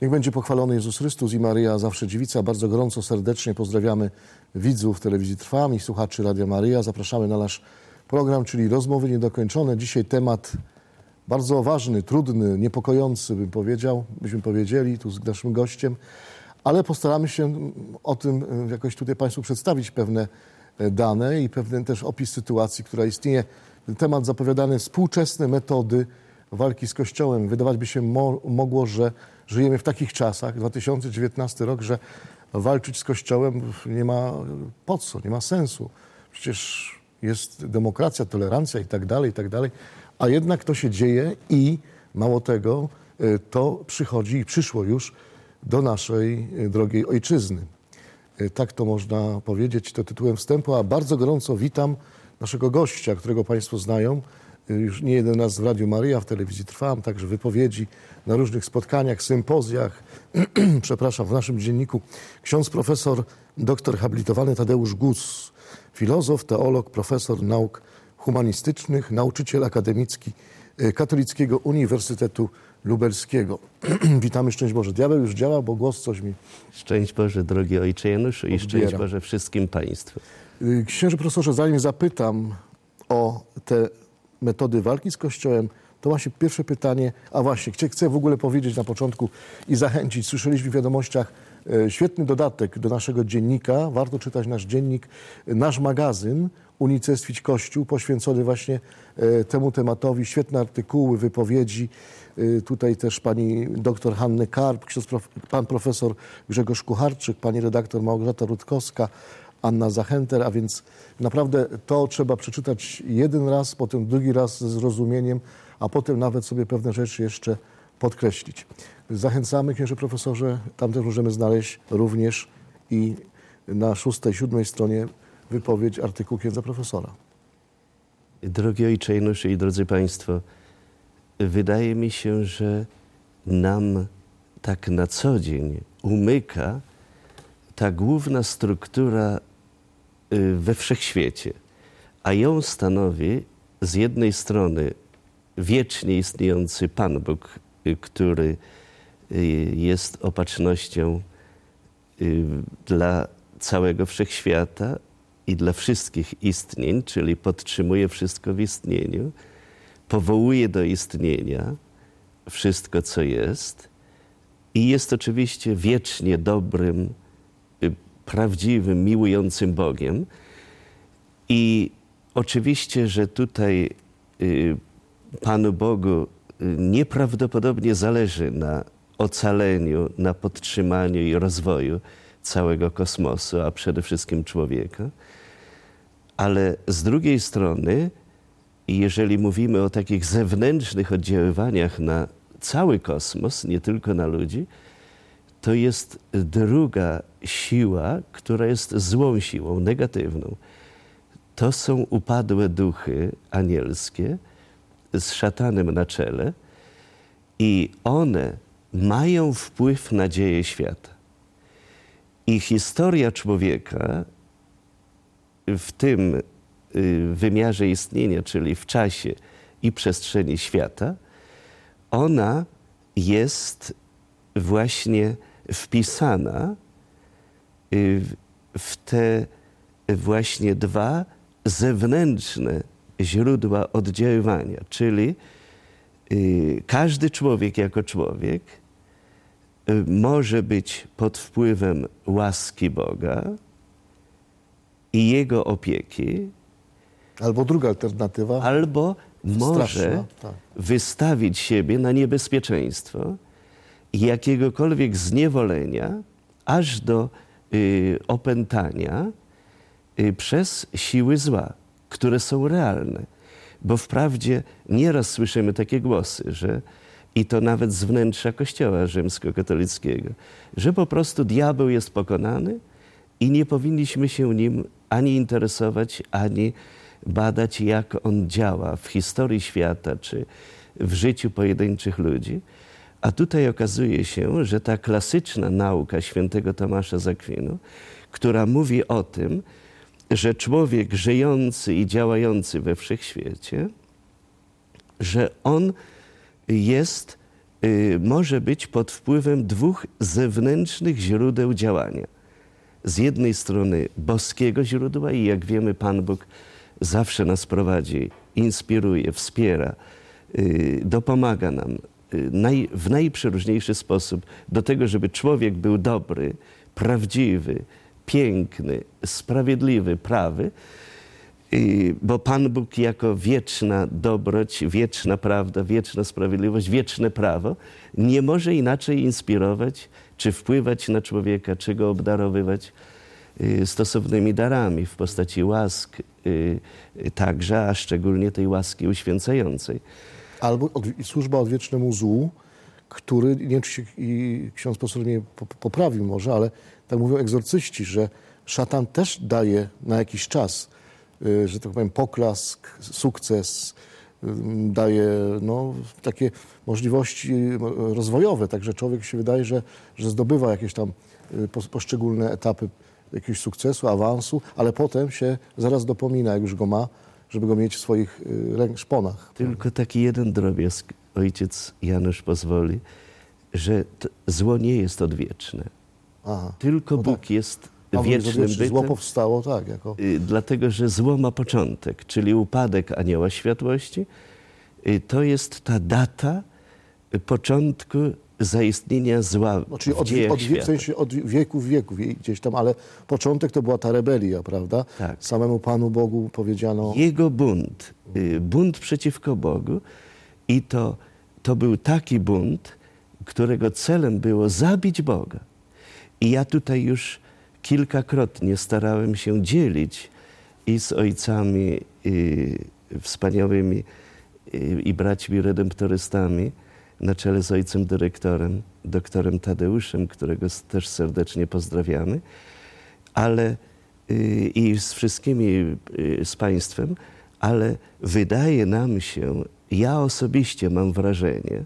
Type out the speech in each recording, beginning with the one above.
Niech będzie pochwalony Jezus Chrystus i Maryja zawsze Dziewica. Bardzo gorąco, serdecznie pozdrawiamy widzów Telewizji Trwam i słuchaczy Radia Maryja. Zapraszamy na nasz program, czyli Rozmowy Niedokończone. Dzisiaj temat bardzo ważny, trudny, niepokojący, byśmy powiedzieli, tu z naszym gościem, ale postaramy się o tym jakoś tutaj Państwu przedstawić pewne dane i pewien też opis sytuacji, która istnieje. Ten temat zapowiadany, współczesne metody walki z Kościołem. Wydawać by się mogło, że żyjemy w takich czasach, 2019 rok, że walczyć z Kościołem nie ma po co, nie ma sensu. Przecież jest demokracja, tolerancja i tak dalej, a jednak to się dzieje i mało tego, to przychodzi i przyszło już do naszej drogiej ojczyzny. Tak to można powiedzieć, to tytułem wstępu, a bardzo gorąco witam naszego gościa, którego Państwo znają, już nie jeden raz w Radiu Maryja, w Telewizji Trwam, także wypowiedzi na różnych spotkaniach, sympozjach, przepraszam, w naszym dzienniku. Ksiądz profesor, doktor habilitowany Tadeusz Gus, filozof, teolog, profesor nauk humanistycznych, nauczyciel akademicki Katolickiego Uniwersytetu Lubelskiego. Witamy, szczęść Boże. Diabeł już działa, bo głos coś mi... Szczęść Boże, drogi Ojcze Januszu, i szczęść Boże wszystkim Państwu. Księże profesorze, zanim zapytam o te metody walki z Kościołem, to właśnie pierwsze pytanie, a właśnie, chcę w ogóle powiedzieć na początku i zachęcić. Słyszeliśmy w wiadomościach świetny dodatek do naszego dziennika. Warto czytać nasz dziennik, nasz magazyn Unicestwić Kościół, poświęcony właśnie temu tematowi. Świetne artykuły, wypowiedzi. Tutaj też pani doktor Hanny Karp, pan profesor Grzegorz Kucharczyk, pani redaktor Małgorzata Rutkowska, Anna Zachenter, a więc naprawdę to trzeba przeczytać jeden raz, potem drugi raz ze zrozumieniem, a potem nawet sobie pewne rzeczy jeszcze podkreślić. Zachęcamy, księże profesorze, tam też możemy znaleźć również i na 6., 7. stronie wypowiedź, artykuł księdza profesora. Drogi Ojcze Januszu i drodzy Państwo, wydaje mi się, że nam tak na co dzień umyka ta główna struktura we wszechświecie, a ją stanowi z jednej strony wiecznie istniejący Pan Bóg, który jest opatrznością dla całego wszechświata i dla wszystkich istnień, czyli podtrzymuje wszystko w istnieniu, powołuje do istnienia wszystko, co jest i jest oczywiście wiecznie dobrym, prawdziwym, miłującym Bogiem. I oczywiście, że tutaj Panu Bogu nieprawdopodobnie zależy na ocaleniu, na podtrzymaniu i rozwoju całego kosmosu, a przede wszystkim człowieka. Ale z drugiej strony, jeżeli mówimy o takich zewnętrznych oddziaływaniach na cały kosmos, nie tylko na ludzi, to jest druga siła, która jest złą siłą, negatywną. To są upadłe duchy anielskie z szatanem na czele i one mają wpływ na dzieje świata. I historia człowieka w tym wymiarze istnienia, czyli w czasie i przestrzeni świata, ona jest właśnie wpisana w te właśnie dwa zewnętrzne źródła oddziaływania, czyli każdy człowiek jako człowiek może być pod wpływem łaski Boga i Jego opieki. Albo druga alternatywa. Albo może wystawić siebie na niebezpieczeństwo jakiegokolwiek zniewolenia, aż do opętania przez siły zła, które są realne. Bo wprawdzie nieraz słyszymy takie głosy, że i to nawet z wnętrza Kościoła rzymskokatolickiego, że po prostu diabeł jest pokonany i nie powinniśmy się nim ani interesować, ani badać, jak on działa w historii świata, czy w życiu pojedynczych ludzi. A tutaj okazuje się, że ta klasyczna nauka świętego Tomasza z Akwinu, która mówi o tym, że człowiek żyjący i działający we wszechświecie, że on jest może być pod wpływem dwóch zewnętrznych źródeł działania. Z jednej strony boskiego źródła i jak wiemy, Pan Bóg zawsze nas prowadzi, inspiruje, wspiera, dopomaga nam w najprzeróżniejszy sposób do tego, żeby człowiek był dobry, prawdziwy, piękny, sprawiedliwy, prawy, bo Pan Bóg jako wieczna dobroć, wieczna prawda, wieczna sprawiedliwość, wieczne prawo nie może inaczej inspirować, czy wpływać na człowieka, czy go obdarowywać stosownymi darami w postaci łask także, a szczególnie tej łaski uświęcającej. Albo służba odwiecznemu złu, który, nie wiem, czy się i ksiądz profesor mnie poprawił może, ale tak mówią egzorcyści, że szatan też daje na jakiś czas, że tak powiem, poklask, sukces, daje takie możliwości rozwojowe. Także człowiek się wydaje, że zdobywa jakieś tam poszczególne etapy jakiegoś sukcesu, awansu, ale potem się zaraz dopomina, jak już go ma, żeby go mieć w swoich szponach. Tylko taki jeden drobiazg ojciec Janusz pozwoli, że zło nie jest odwieczne. Aha. Tylko Bóg tak. jest wiecznym bytem. Zło powstało, tak. Dlatego, że zło ma początek, czyli upadek anioła światłości. To jest ta data początku zaistnienia zła Czyli w dziejach świata. w sensie od wieków gdzieś tam, ale początek to była ta rebelia, prawda? Tak. Samemu Panu Bogu powiedziano... Jego bunt przeciwko Bogu i to był taki bunt, którego celem było zabić Boga. I ja tutaj już kilkakrotnie starałem się dzielić i z ojcami wspaniałymi i braćmi redemptorystami, na czele z ojcem dyrektorem, doktorem Tadeuszem, którego też serdecznie pozdrawiamy, ale i z wszystkimi z Państwem, ale wydaje nam się, ja osobiście mam wrażenie,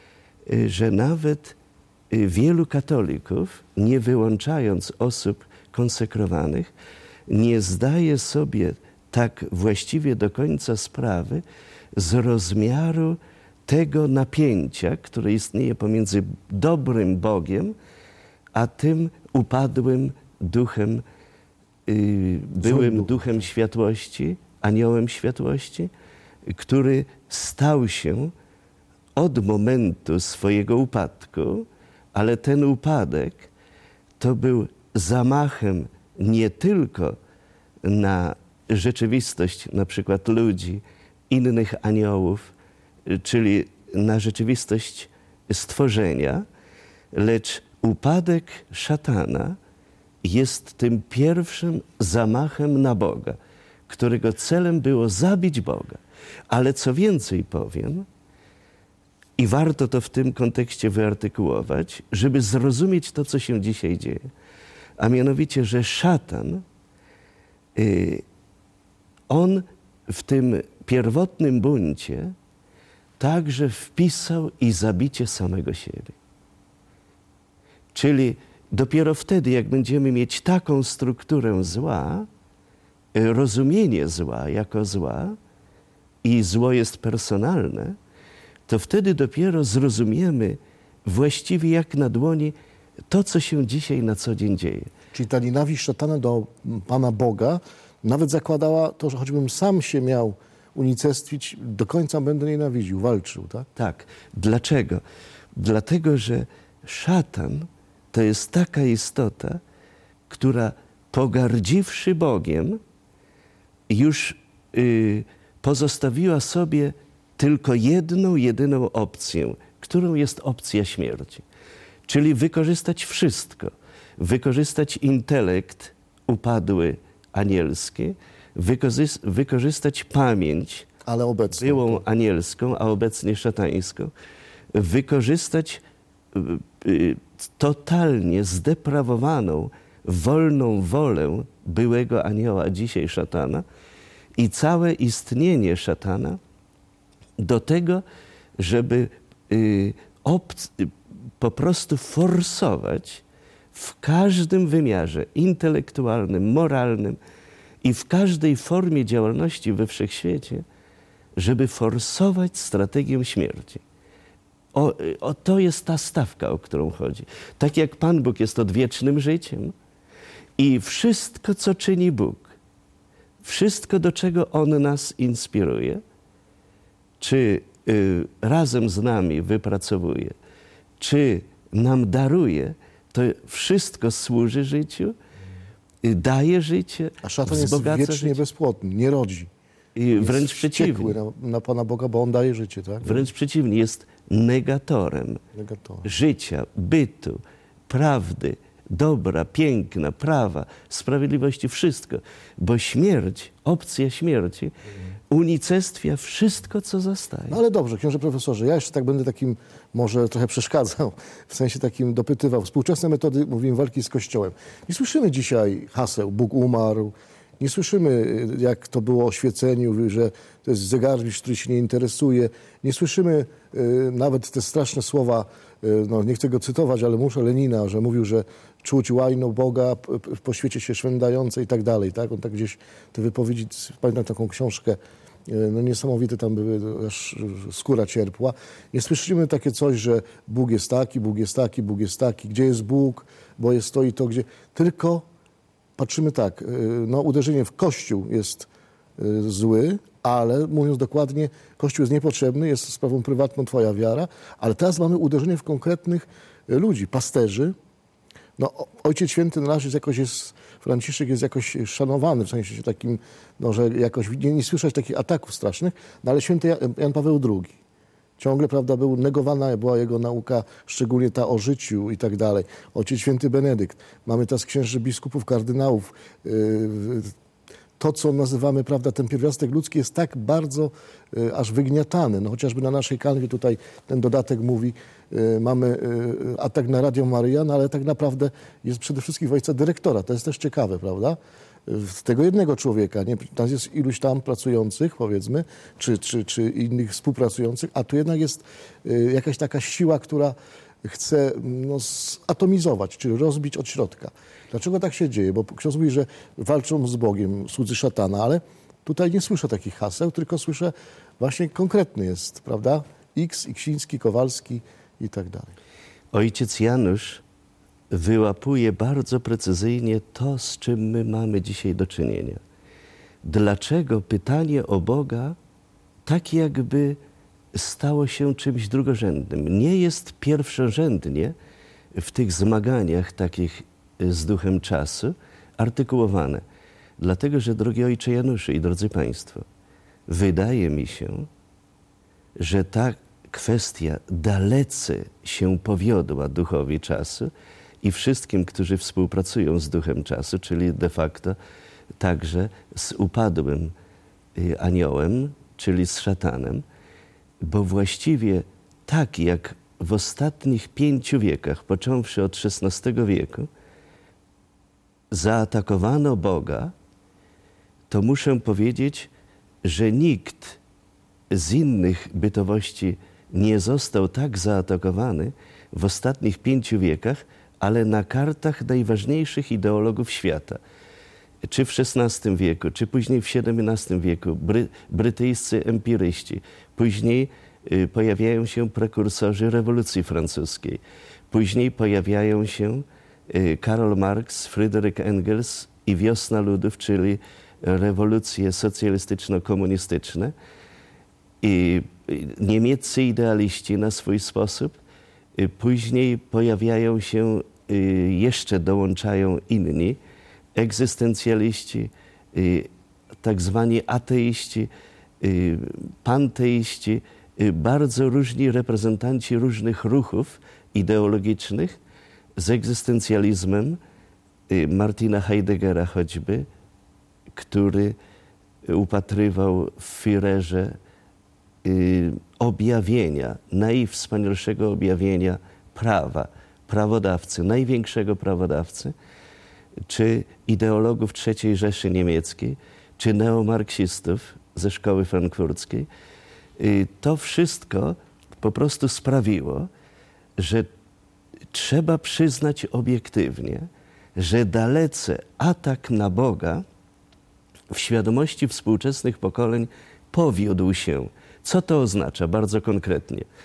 że nawet wielu katolików, nie wyłączając osób konsekrowanych, nie zdaje sobie tak właściwie do końca sprawy z rozmiaru tego napięcia, które istnieje pomiędzy dobrym Bogiem, a tym upadłym duchem, byłym duchem światłości, aniołem światłości, który stał się od momentu swojego upadku, ale ten upadek to był zamachem nie tylko na rzeczywistość na przykład ludzi, innych aniołów, czyli na rzeczywistość stworzenia, lecz upadek szatana jest tym pierwszym zamachem na Boga, którego celem było zabić Boga. Ale co więcej powiem, i warto to w tym kontekście wyartykułować, żeby zrozumieć to, co się dzisiaj dzieje. A mianowicie, że szatan, on w tym pierwotnym buncie także wpisał i zabicie samego siebie. Czyli dopiero wtedy, jak będziemy mieć taką strukturę zła, rozumienie zła jako zła i zło jest personalne, to wtedy dopiero zrozumiemy właściwie jak na dłoni to, co się dzisiaj na co dzień dzieje. Czyli ta nienawiść szatana do Pana Boga nawet zakładała to, że choćbym sam się miał unicestwić, do końca będę nienawidził, walczył, tak? Tak. Dlaczego? Dlatego, że szatan to jest taka istota, która pogardziwszy Bogiem, już pozostawiła sobie tylko jedną, jedyną opcję, którą jest opcja śmierci. Czyli wykorzystać wszystko. Wykorzystać intelekt upadły anielski, wykorzystać pamięć byłą anielską, a obecnie szatańską, wykorzystać totalnie zdeprawowaną, wolną wolę byłego anioła, a dzisiaj szatana, i całe istnienie szatana do tego, żeby po prostu forsować w każdym wymiarze intelektualnym, moralnym i w każdej formie działalności we wszechświecie, żeby forsować strategię śmierci. To jest ta stawka, o którą chodzi. Tak jak Pan Bóg jest odwiecznym życiem i wszystko, co czyni Bóg, wszystko, do czego On nas inspiruje, czy razem z nami wypracowuje, czy nam daruje, to wszystko służy życiu, daje życie, A szatan jest wzbogaca wiecznie życie. bezpłodny, nie rodzi. I wręcz Jest przeciwnie. wściekły na Pana Boga, bo On daje życie, tak? Wręcz przeciwnie, jest negatorem Negatorem. życia, bytu, prawdy, dobra, piękna, prawa, sprawiedliwości, wszystko. Bo śmierć, opcja śmierci unicestwia wszystko, co zostaje. No ale dobrze, książę profesorze, ja jeszcze tak będę takim, może trochę przeszkadzał, w sensie takim dopytywał. Współczesne metody, mówimy, walki z Kościołem. Nie słyszymy dzisiaj haseł Bóg umarł, nie słyszymy, jak to było o oświeceniu, że to jest zegarmistrz, który się nie interesuje. Nie słyszymy nawet te straszne słowa, no nie chcę go cytować, ale muszę, Lenina, że mówił, że czuć łajno Boga po świecie się szwendające i tak dalej. Tak? On tak gdzieś te wypowiedzi, pamiętam taką książkę, no niesamowite tam były, aż skóra cierpła. Nie słyszymy takie coś, że Bóg jest taki, Bóg jest taki, Bóg jest taki. Gdzie jest Bóg? Bo jest to i to, gdzie... Tylko patrzymy tak, no uderzenie w Kościół jest zły, ale mówiąc dokładnie, Kościół jest niepotrzebny, jest sprawą prywatną twoja wiara, ale teraz mamy uderzenie w konkretnych ludzi, pasterzy. No, Ojciec Święty nasz Franciszek jest jakoś szanowany, w sensie takim, no, że jakoś nie słyszeć takich ataków strasznych, no ale święty Jan Paweł II. Ciągle, prawda, negowana była jego nauka, szczególnie ta o życiu i tak dalej. Ojciec Święty Benedykt. Mamy teraz księży biskupów, kardynałów. To, co nazywamy, prawda, ten pierwiastek ludzki jest tak bardzo aż wygniatany. No, chociażby na naszej kanwie tutaj ten dodatek mówi, mamy atak na Radio Maryja, no, ale tak naprawdę jest przede wszystkim w ojca dyrektora. To jest też ciekawe, prawda? Tego jednego człowieka, nie? Tam jest iluś tam pracujących, powiedzmy, czy innych współpracujących, a tu jednak jest jakaś taka siła, która chce zatomizować, czyli rozbić od środka. Dlaczego tak się dzieje? Bo ksiądz mówi, że walczą z Bogiem słudzy szatana, ale tutaj nie słyszę takich haseł, tylko słyszę właśnie konkretny jest, prawda? Iksiński, Kowalski i tak dalej. Ojciec Janusz wyłapuje bardzo precyzyjnie to, z czym my mamy dzisiaj do czynienia. Dlaczego pytanie o Boga tak jakby stało się czymś drugorzędnym? Nie jest pierwszorzędnie w tych zmaganiach takich z duchem czasu artykułowane. Dlatego, że drogi ojcze Januszu i drodzy państwo, wydaje mi się, że ta kwestia dalece się powiodła duchowi czasu i wszystkim, którzy współpracują z duchem czasu, czyli de facto także z upadłym aniołem, czyli z szatanem, bo właściwie tak jak w ostatnich 5 wiekach, począwszy od XVI wieku, zaatakowano Boga, to muszę powiedzieć, że nikt z innych bytowości nie został tak zaatakowany w ostatnich 5 wiekach, ale na kartach najważniejszych ideologów świata. Czy w XVI wieku, czy później w XVII wieku, brytyjscy empiryści, później pojawiają się prekursorzy rewolucji francuskiej, później pojawiają się Karl Marx, Friedrich Engels i Wiosna Ludów, czyli rewolucje socjalistyczno-komunistyczne, i niemieccy idealiści na swój sposób. Później pojawiają się, jeszcze dołączają inni, egzystencjaliści, tak zwani ateiści, panteiści, bardzo różni reprezentanci różnych ruchów ideologicznych z egzystencjalizmem Martina Heideggera choćby, który upatrywał w Führerze objawienia, najwspanialszego objawienia prawa, prawodawcy, największego prawodawcy, czy ideologów III Rzeszy Niemieckiej, czy neomarksistów ze szkoły frankfurckiej. To wszystko po prostu sprawiło, że trzeba przyznać obiektywnie, że dalece atak na Boga w świadomości współczesnych pokoleń powiódł się. Co to oznacza bardzo konkretnie?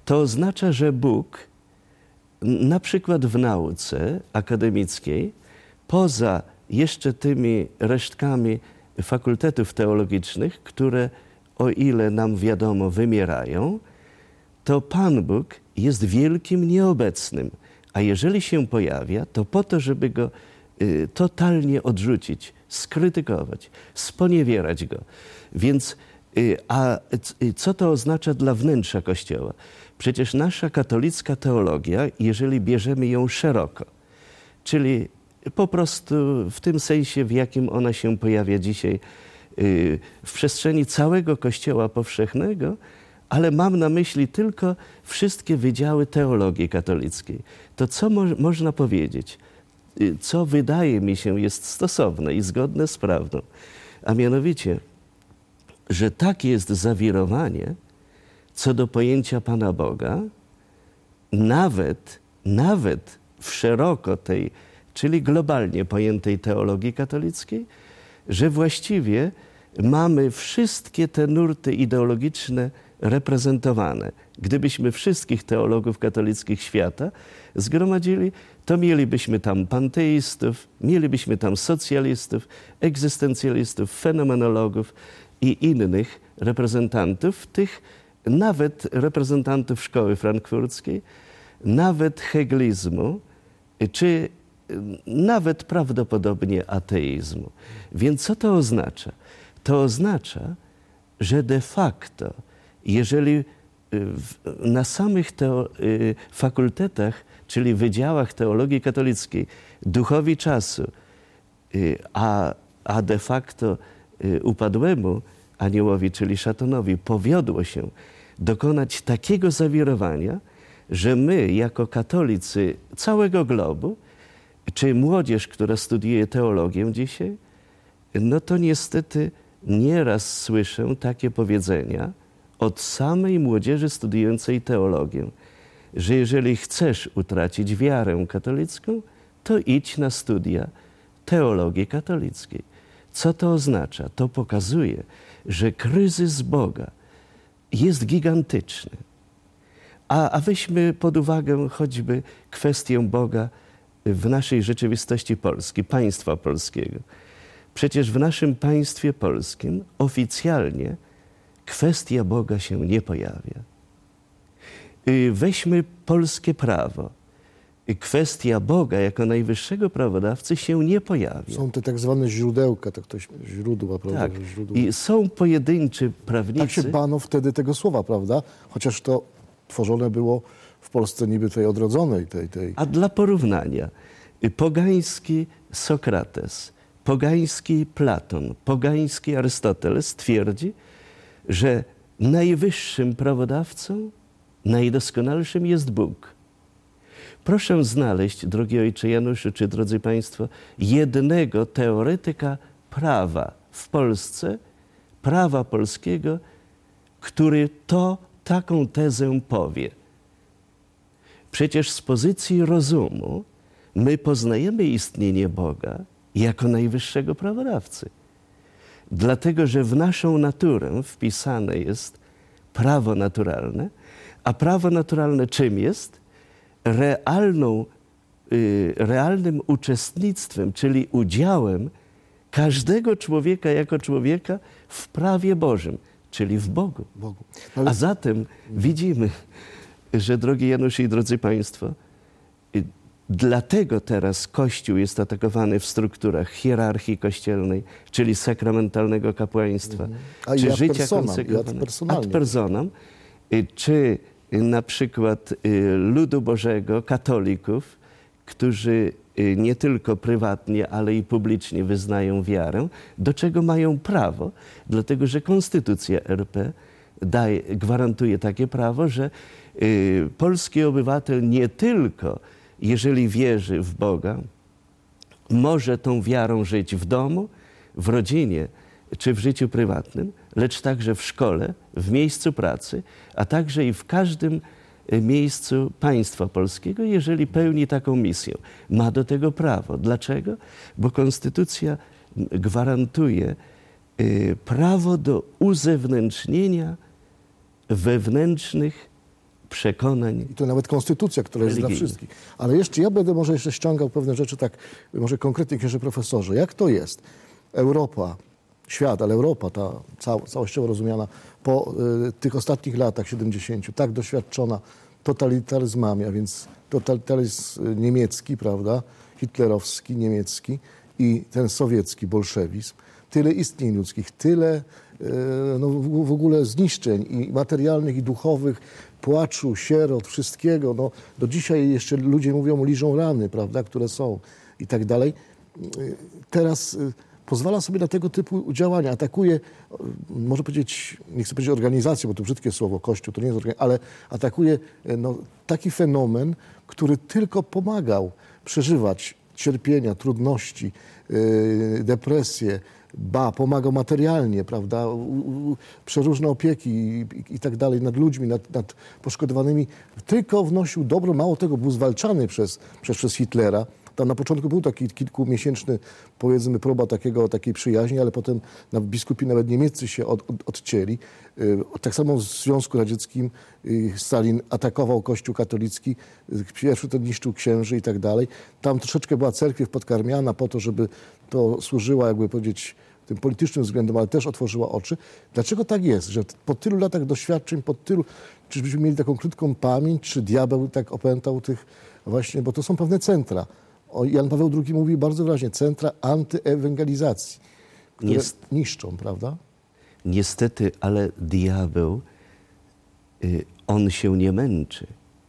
to oznacza, że Bóg na przykład w nauce akademickiej, poza jeszcze tymi resztkami fakultetów teologicznych, które, o ile nam wiadomo, wymierają, to Pan Bóg jest wielkim nieobecnym. A jeżeli się pojawia, to po to, żeby go totalnie odrzucić, skrytykować, sponiewierać go. Więc, co to oznacza dla wnętrza Kościoła? Przecież nasza katolicka teologia, jeżeli bierzemy ją szeroko, czyli po prostu w tym sensie, w jakim ona się pojawia dzisiaj w przestrzeni całego Kościoła powszechnego, ale mam na myśli tylko wszystkie wydziały teologii katolickiej. To co można powiedzieć, co wydaje mi się jest stosowne i zgodne z prawdą, a mianowicie, że takie jest zawirowanie co do pojęcia Pana Boga, nawet w szeroko tej, czyli globalnie pojętej teologii katolickiej, że właściwie mamy wszystkie te nurty ideologiczne reprezentowane. Gdybyśmy wszystkich teologów katolickich świata zgromadzili, to mielibyśmy tam panteistów, mielibyśmy tam socjalistów, egzystencjalistów, fenomenologów i innych reprezentantów, tych nawet reprezentantów szkoły frankfurckiej, nawet hegelizmu, czy nawet prawdopodobnie ateizmu. Więc co to oznacza? To oznacza, że de facto, jeżeli na samych fakultetach, czyli wydziałach teologii katolickiej, duchowi czasu, a de facto upadłemu aniołowi, czyli szatanowi, powiodło się dokonać takiego zawirowania, że my, jako katolicy całego globu, czy młodzież, która studiuje teologię dzisiaj, no to niestety nieraz słyszę takie powiedzenia od samej młodzieży studiującej teologię, że jeżeli chcesz utracić wiarę katolicką, to idź na studia teologii katolickiej. Co to oznacza? To pokazuje, że kryzys Boga jest gigantyczny. A weźmy pod uwagę choćby kwestię Boga w naszej rzeczywistości Polski, państwa polskiego. Przecież w naszym państwie polskim oficjalnie kwestia Boga się nie pojawia. Weźmy polskie prawo. Kwestia Boga jako najwyższego prawodawcy się nie pojawia. Są te tak zwane źródełka, tak ktoś źródła, prawda? Tak. Źródła. I są pojedynczy prawnicy. Tak się bano wtedy tego słowa, prawda? Chociaż to tworzone było w Polsce niby tej odrodzonej. A dla porównania, pogański Sokrates, pogański Platon, pogański Arystoteles twierdzi, że najwyższym prawodawcą, najdoskonalszym jest Bóg. Proszę znaleźć, drogi ojcze Januszu, czy drodzy państwo, jednego teoretyka prawa w Polsce, prawa polskiego, który taką tezę powie. Przecież z pozycji rozumu my poznajemy istnienie Boga jako najwyższego prawodawcy. Dlatego, że w naszą naturę wpisane jest prawo naturalne, a prawo naturalne czym jest? Realnym uczestnictwem, czyli udziałem każdego człowieka jako człowieka w prawie Bożym, czyli w Bogu. A zatem widzimy, że drogi Januszu i drodzy państwo, dlatego teraz Kościół jest atakowany w strukturach hierarchii kościelnej, czyli sakramentalnego kapłaństwa, czy życia konsekrownego, ad personam, czy na przykład ludu Bożego, katolików, którzy nie tylko prywatnie, ale i publicznie wyznają wiarę, do czego mają prawo, dlatego że Konstytucja RP gwarantuje takie prawo, że polski obywatel nie tylko, jeżeli wierzy w Boga, może tą wiarą żyć w domu, w rodzinie czy w życiu prywatnym, lecz także w szkole, w miejscu pracy, a także i w każdym miejscu państwa polskiego, jeżeli pełni taką misję. Ma do tego prawo. Dlaczego? Bo Konstytucja gwarantuje prawo do uzewnętrznienia wewnętrznych przekonań. I to nawet konstytucja, która jest dla religijnych. wszystkich. Ale jeszcze ja będę może jeszcze ściągał pewne rzeczy tak, może konkretnie, księże profesorze. Jak to jest? Europa, świat, ale Europa, ta całościowo rozumiana, po tych ostatnich latach 70, tak doświadczona totalitaryzmami, a więc totalitaryzm niemiecki, prawda, hitlerowski, niemiecki i ten sowiecki bolszewizm, tyle istnień ludzkich, tyle no, w ogóle zniszczeń i materialnych, i duchowych, płaczu, sierot, wszystkiego. No, do dzisiaj jeszcze ludzie mówią, liżą rany, prawda, które są i tak dalej. Teraz pozwala sobie na tego typu działania. Atakuje, może powiedzieć, nie chcę powiedzieć organizację, bo to brzydkie słowo, Kościół, to nie jest organizacja, ale atakuje no, taki fenomen, który tylko pomagał przeżywać cierpienia, trudności, depresję, pomagał materialnie, prawda, przeróżne opieki i tak dalej nad ludźmi, nad poszkodowanymi. Tylko wnosił dobro, mało tego, był zwalczany przez Hitlera. Tam na początku był taki kilkumiesięczny, powiedzmy, próba takiej przyjaźni, ale potem biskupi nawet niemieccy się odcięli. Tak samo w Związku Radzieckim Stalin atakował Kościół katolicki, pierwszy to niszczył księży i tak dalej. Tam troszeczkę była cerkiew podkarmiana po to, żeby to służyła, jakby powiedzieć, tym politycznym względem, ale też otworzyła oczy. Dlaczego tak jest, że po tylu latach doświadczeń, czyżbyśmy mieli taką krótką pamięć, czy diabeł tak opętał tych właśnie, bo to są pewne centra. Jan Paweł II mówi bardzo wyraźnie, centra antyewangelizacji, które niszczą, prawda? Niestety, ale diabeł, on się nie męczy.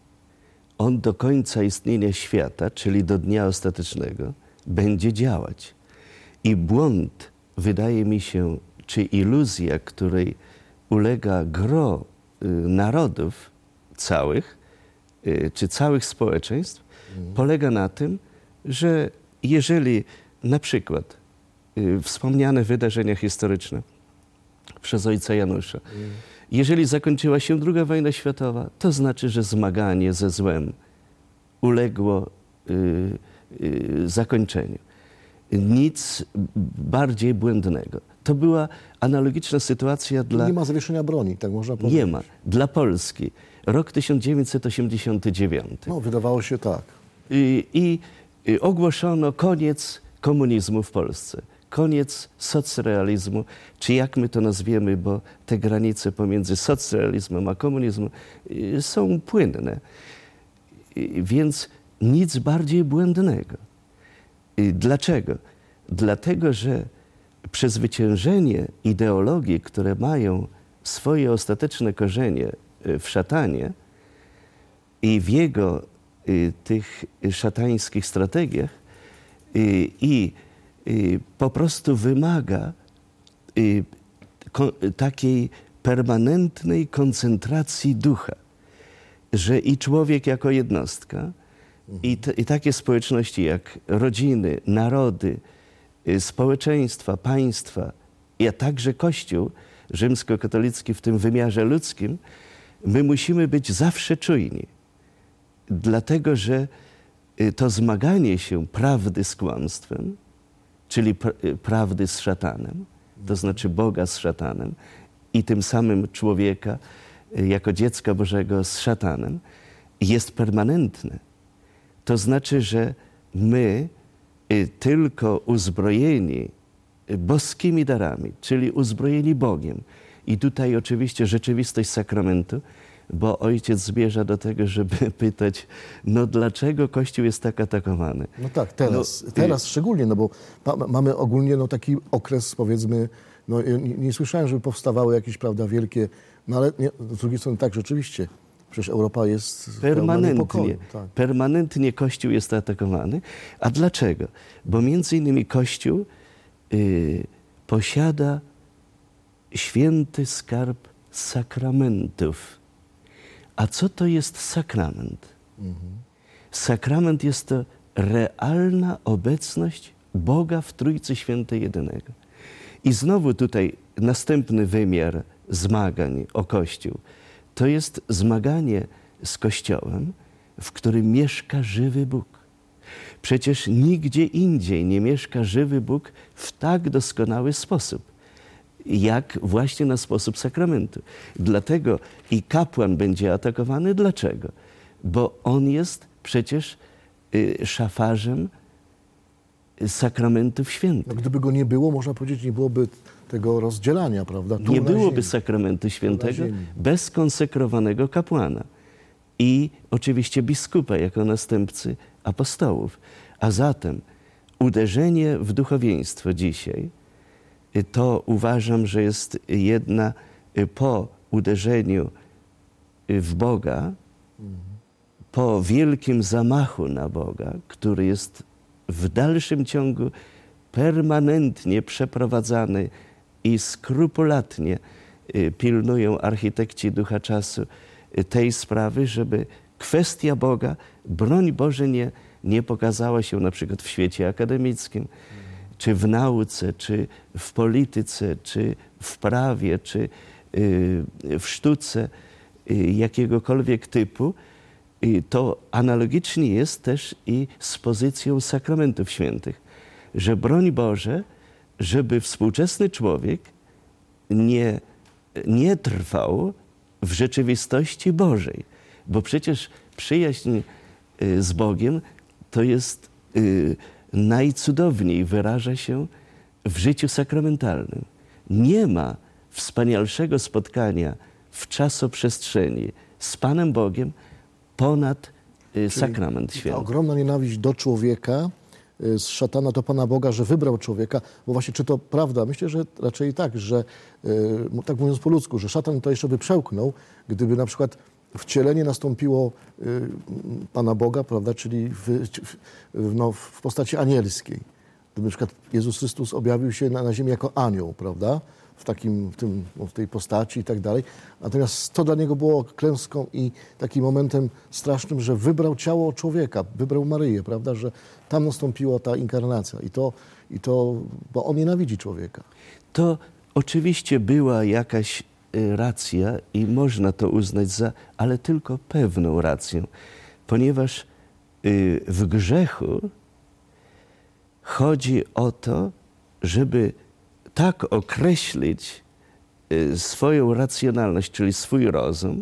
On do końca istnienia świata, czyli do dnia ostatecznego, będzie działać. I błąd, wydaje mi się, czy iluzja, której ulega gro narodów całych, czy całych społeczeństw, polega na tym, że jeżeli na przykład wspomniane wydarzenia historyczne przez ojca Janusza, jeżeli zakończyła się II wojna światowa, to znaczy, że zmaganie ze złem uległo zakończeniu. Nic bardziej błędnego. To była analogiczna sytuacja dla... Nie ma zawieszenia broni, tak można powiedzieć. Nie ma. Dla Polski. Rok 1989. No, wydawało się tak. I ogłoszono koniec komunizmu w Polsce. Koniec socrealizmu, czy jak my to nazwiemy, bo te granice pomiędzy socrealizmem a komunizmem są płynne. Więc nic bardziej błędnego. Dlaczego? Dlatego, że przezwyciężenie ideologii, które mają swoje ostateczne korzenie w szatanie i w jego tych szatańskich strategiach i po prostu wymaga takiej permanentnej koncentracji ducha, że i człowiek jako jednostka, i takie społeczności jak rodziny, narody, społeczeństwa, państwa, a także Kościół rzymskokatolicki w tym wymiarze ludzkim, my musimy być zawsze czujni. Dlatego, że to zmaganie się prawdy z kłamstwem, czyli prawdy z szatanem, to znaczy Boga z szatanem i tym samym człowieka jako dziecka Bożego z szatanem, jest permanentne. To znaczy, że my tylko uzbrojeni boskimi darami, czyli uzbrojeni Bogiem. I tutaj oczywiście rzeczywistość sakramentu, bo ojciec zmierza do tego, żeby pytać, no dlaczego Kościół jest tak atakowany? No tak, teraz szczególnie, no bo mamy ogólnie no, taki okres, powiedzmy, no nie słyszałem, żeby powstawały jakieś, prawda, wielkie, no ale nie, z drugiej strony tak, rzeczywiście, przecież Europa jest permanentnie, tak. Permanentnie Kościół jest atakowany. A dlaczego? Bo między innymi Kościół posiada święty skarb sakramentów. A co to jest sakrament? Sakrament jest to realna obecność Boga w Trójcy Świętej Jedynego. I znowu tutaj następny wymiar zmagań o Kościół. To jest zmaganie z Kościołem, w którym mieszka żywy Bóg. Przecież nigdzie indziej nie mieszka żywy Bóg w tak doskonały sposób. jak właśnie na sposób sakramentu. Dlatego i kapłan będzie atakowany. Dlaczego? Bo on jest przecież szafarzem sakramentów świętych. No, gdyby go nie było, można powiedzieć, nie byłoby tego rozdzielania, prawda? Tu Nie na byłoby ziemi. sakramentu świętego ziemi. bez konsekrowanego kapłana i oczywiście biskupa jako następcy apostołów. A zatem uderzenie w duchowieństwo dzisiaj to uważam, że jest jedna po uderzeniu w Boga, po wielkim zamachu na Boga, który jest w dalszym ciągu permanentnie przeprowadzany i skrupulatnie pilnują architekci ducha czasu tej sprawy, żeby kwestia Boga, broń Boże, nie pokazała się na przykład w świecie akademickim, czy w nauce, czy w polityce, czy w prawie, czy w sztuce jakiegokolwiek typu. To analogicznie jest też i z pozycją sakramentów świętych, że broń Boże, żeby współczesny człowiek nie trwał w rzeczywistości Bożej. Bo przecież przyjaźń z Bogiem to jest najcudowniej wyraża się w życiu sakramentalnym. Nie ma wspanialszego spotkania w czasoprzestrzeni z Panem Bogiem ponad sakrament Ta święty. ogromna nienawiść do człowieka z szatana do Pana Boga, że wybrał człowieka, bo właśnie czy to prawda? Myślę, że raczej tak, że tak mówiąc po ludzku, że szatan to jeszcze by przełknął, gdyby na przykład wcielenie nastąpiło Pana Boga, prawda, czyli w postaci anielskiej. Gdyby na przykład Jezus Chrystus objawił się na ziemi jako anioł, prawda, w tej postaci i tak dalej. Natomiast to dla niego było klęską i takim momentem strasznym, że wybrał ciało człowieka, wybrał Maryję, prawda, że tam nastąpiła ta inkarnacja bo on nienawidzi człowieka. To oczywiście była jakaś racja i można to uznać ale tylko pewną rację, ponieważ w grzechu chodzi o to, żeby tak określić swoją racjonalność, czyli swój rozum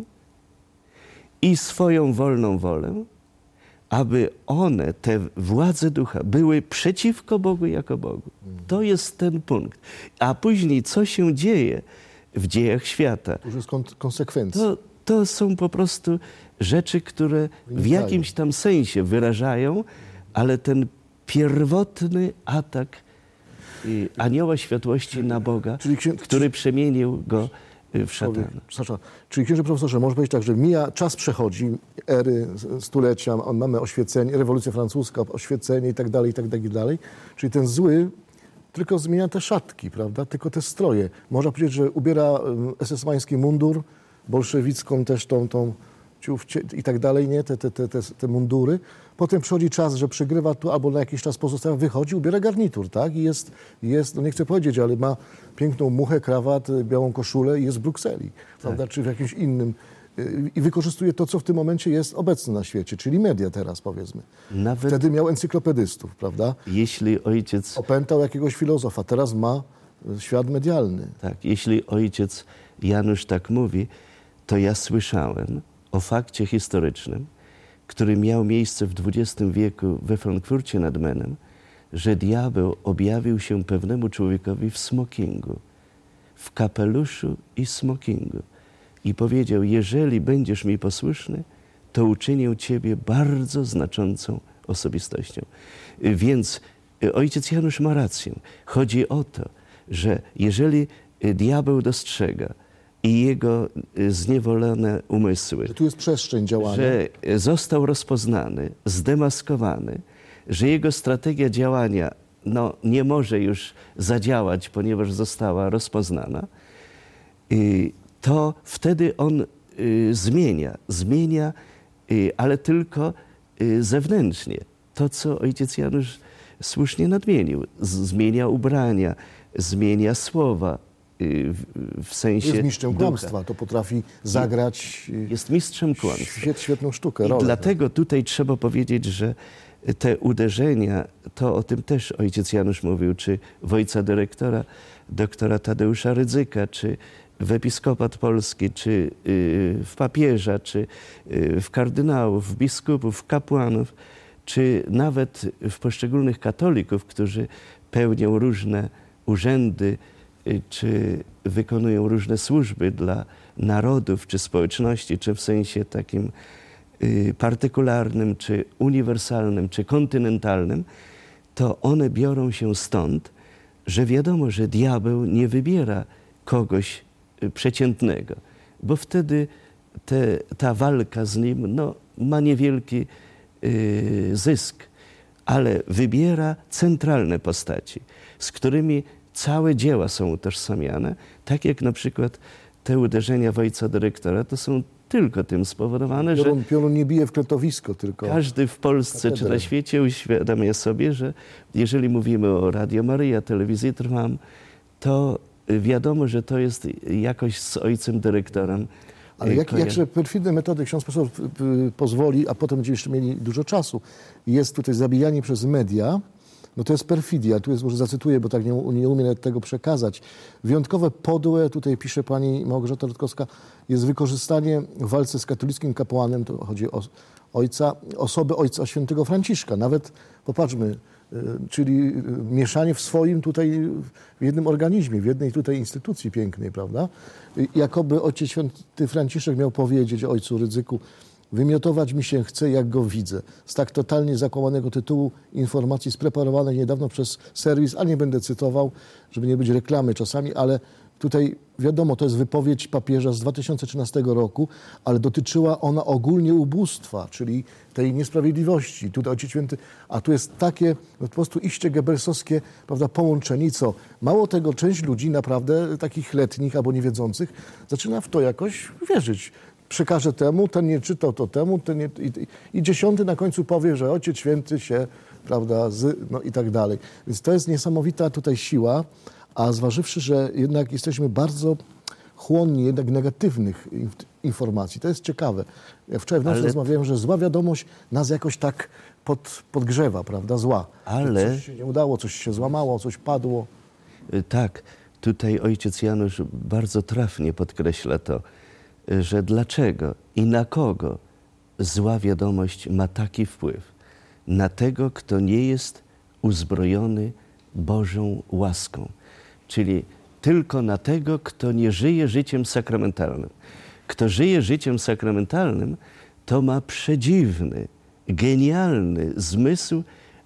i swoją wolną wolę, aby one, te władze ducha, były przeciwko Bogu jako Bogu. To jest ten punkt. A później, co się dzieje w dziejach świata? To już jest konsekwencja. To są po prostu rzeczy, które w jakimś tam sensie wyrażają, ale ten pierwotny atak anioła światłości na Boga, który przemienił go w szatana. Czyli księże profesorze, można powiedzieć tak, że czas przechodzi, ery, stulecia, mamy oświecenie, rewolucja francuska, oświecenie i tak dalej. Czyli ten zły tylko zmienia te szatki, prawda? Tylko te stroje. Można powiedzieć, że ubiera esesmański mundur, bolszewicką też tą i tak dalej, nie? Te mundury. Potem przychodzi czas, że przygrywa tu albo na jakiś czas pozostawia, wychodzi, ubiera garnitur, tak? I jest, no nie chcę powiedzieć, ale ma piękną muchę, krawat, białą koszulę i jest w Brukseli, prawda? Czy w jakimś innym. I wykorzystuje to, co w tym momencie jest obecne na świecie, czyli media teraz, powiedzmy. Wtedy miał encyklopedystów, prawda? Jeśli ojciec... Opętał jakiegoś filozofa, teraz ma świat medialny. Tak, jeśli ojciec Janusz tak mówi, to ja słyszałem o fakcie historycznym, który miał miejsce w XX wieku we Frankfurcie nad Menem, że diabeł objawił się pewnemu człowiekowi w smokingu, w kapeluszu i smokingu. I powiedział, jeżeli będziesz mi posłuszny, to uczynię ciebie bardzo znaczącą osobistością. Więc ojciec Janusz ma rację. Chodzi o to, że jeżeli diabeł dostrzega i jego zniewolone umysły, że tu jest przestrzeń działania, że został rozpoznany, zdemaskowany, że jego strategia działania nie może już zadziałać, ponieważ została rozpoznana, to wtedy on zmienia, ale tylko zewnętrznie. To, co ojciec Janusz słusznie nadmienił. Zmienia ubrania, zmienia słowa, w sensie jest mistrzem ducha. kłamstwa, to potrafi zagrać jest mistrzem kłamstwa. świetną sztukę, I rolę. dlatego tutaj trzeba powiedzieć, że te uderzenia, to o tym też ojciec Janusz mówił, czy w ojca dyrektora, doktora Tadeusza Rydzyka, czy w episkopat polski, czy w papieża, czy w kardynałów, w biskupów, w kapłanów, czy nawet w poszczególnych katolików, którzy pełnią różne urzędy, czy wykonują różne służby dla narodów, czy społeczności, czy w sensie takim partykularnym, czy uniwersalnym, czy kontynentalnym, to one biorą się stąd, że wiadomo, że diabeł nie wybiera kogoś przeciętnego, bo wtedy ta walka z nim ma niewielki zysk, ale wybiera centralne postaci, z którymi całe dzieła są utożsamiane, tak jak na przykład te uderzenia w ojca dyrektora, to są tylko tym spowodowane, że Piorun nie bije w kretowisko, tylko każdy w Polsce czy na świecie uświadamia sobie, że jeżeli mówimy o Radio Maryja, telewizji Trwam, to wiadomo, że to jest jakoś z ojcem dyrektorem. Ale jakże perfidne metody ksiądz profesor pozwoli, a potem będziemy jeszcze mieli dużo czasu. Jest tutaj zabijanie przez media, no to jest perfidia. Tu jest, może zacytuję, bo tak nie umiem tego przekazać. Wyjątkowe podłe, tutaj pisze pani Małgorzata Rutkowska, jest wykorzystanie w walce z katolickim kapłanem, to chodzi o osoby ojca świętego Franciszka. Nawet, popatrzmy, czyli mieszanie w swoim tutaj, w jednym organizmie, w jednej tutaj instytucji pięknej, prawda? Jakoby ojciec święty Franciszek miał powiedzieć ojcu Rydzyku: wymiotować mi się chce, jak go widzę. Z tak totalnie zakłamanego tytułu informacji spreparowanych niedawno przez serwis, a nie będę cytował, żeby nie być reklamy czasami, ale tutaj wiadomo, to jest wypowiedź papieża z 2013 roku, ale dotyczyła ona ogólnie ubóstwa, czyli tej niesprawiedliwości. Tutaj Ojciec Święty, a tu jest takie po prostu iście gebelsowskie, prawda, połączenie. Co? Mało tego, część ludzi naprawdę takich letnich albo niewiedzących zaczyna w to jakoś wierzyć. Przekaże temu, ten nie czytał, to temu, ten nie, i 10 na końcu powie, że Ojciec Święty się, prawda, no i tak dalej. Więc to jest niesamowita tutaj siła, a zważywszy, że jednak jesteśmy bardzo chłonni jednak negatywnych informacji. To jest ciekawe. Ja wczoraj w nocy rozmawiałem, że zła wiadomość nas jakoś tak podgrzewa, prawda, zła. Ale coś się nie udało, coś się złamało, coś padło. Tak, tutaj ojciec Janusz bardzo trafnie podkreśla to, że dlaczego i na kogo zła wiadomość ma taki wpływ. Na tego, kto nie jest uzbrojony Bożą łaską. Czyli tylko na tego, kto nie żyje życiem sakramentalnym. Kto żyje życiem sakramentalnym, to ma przedziwny, genialny zmysł,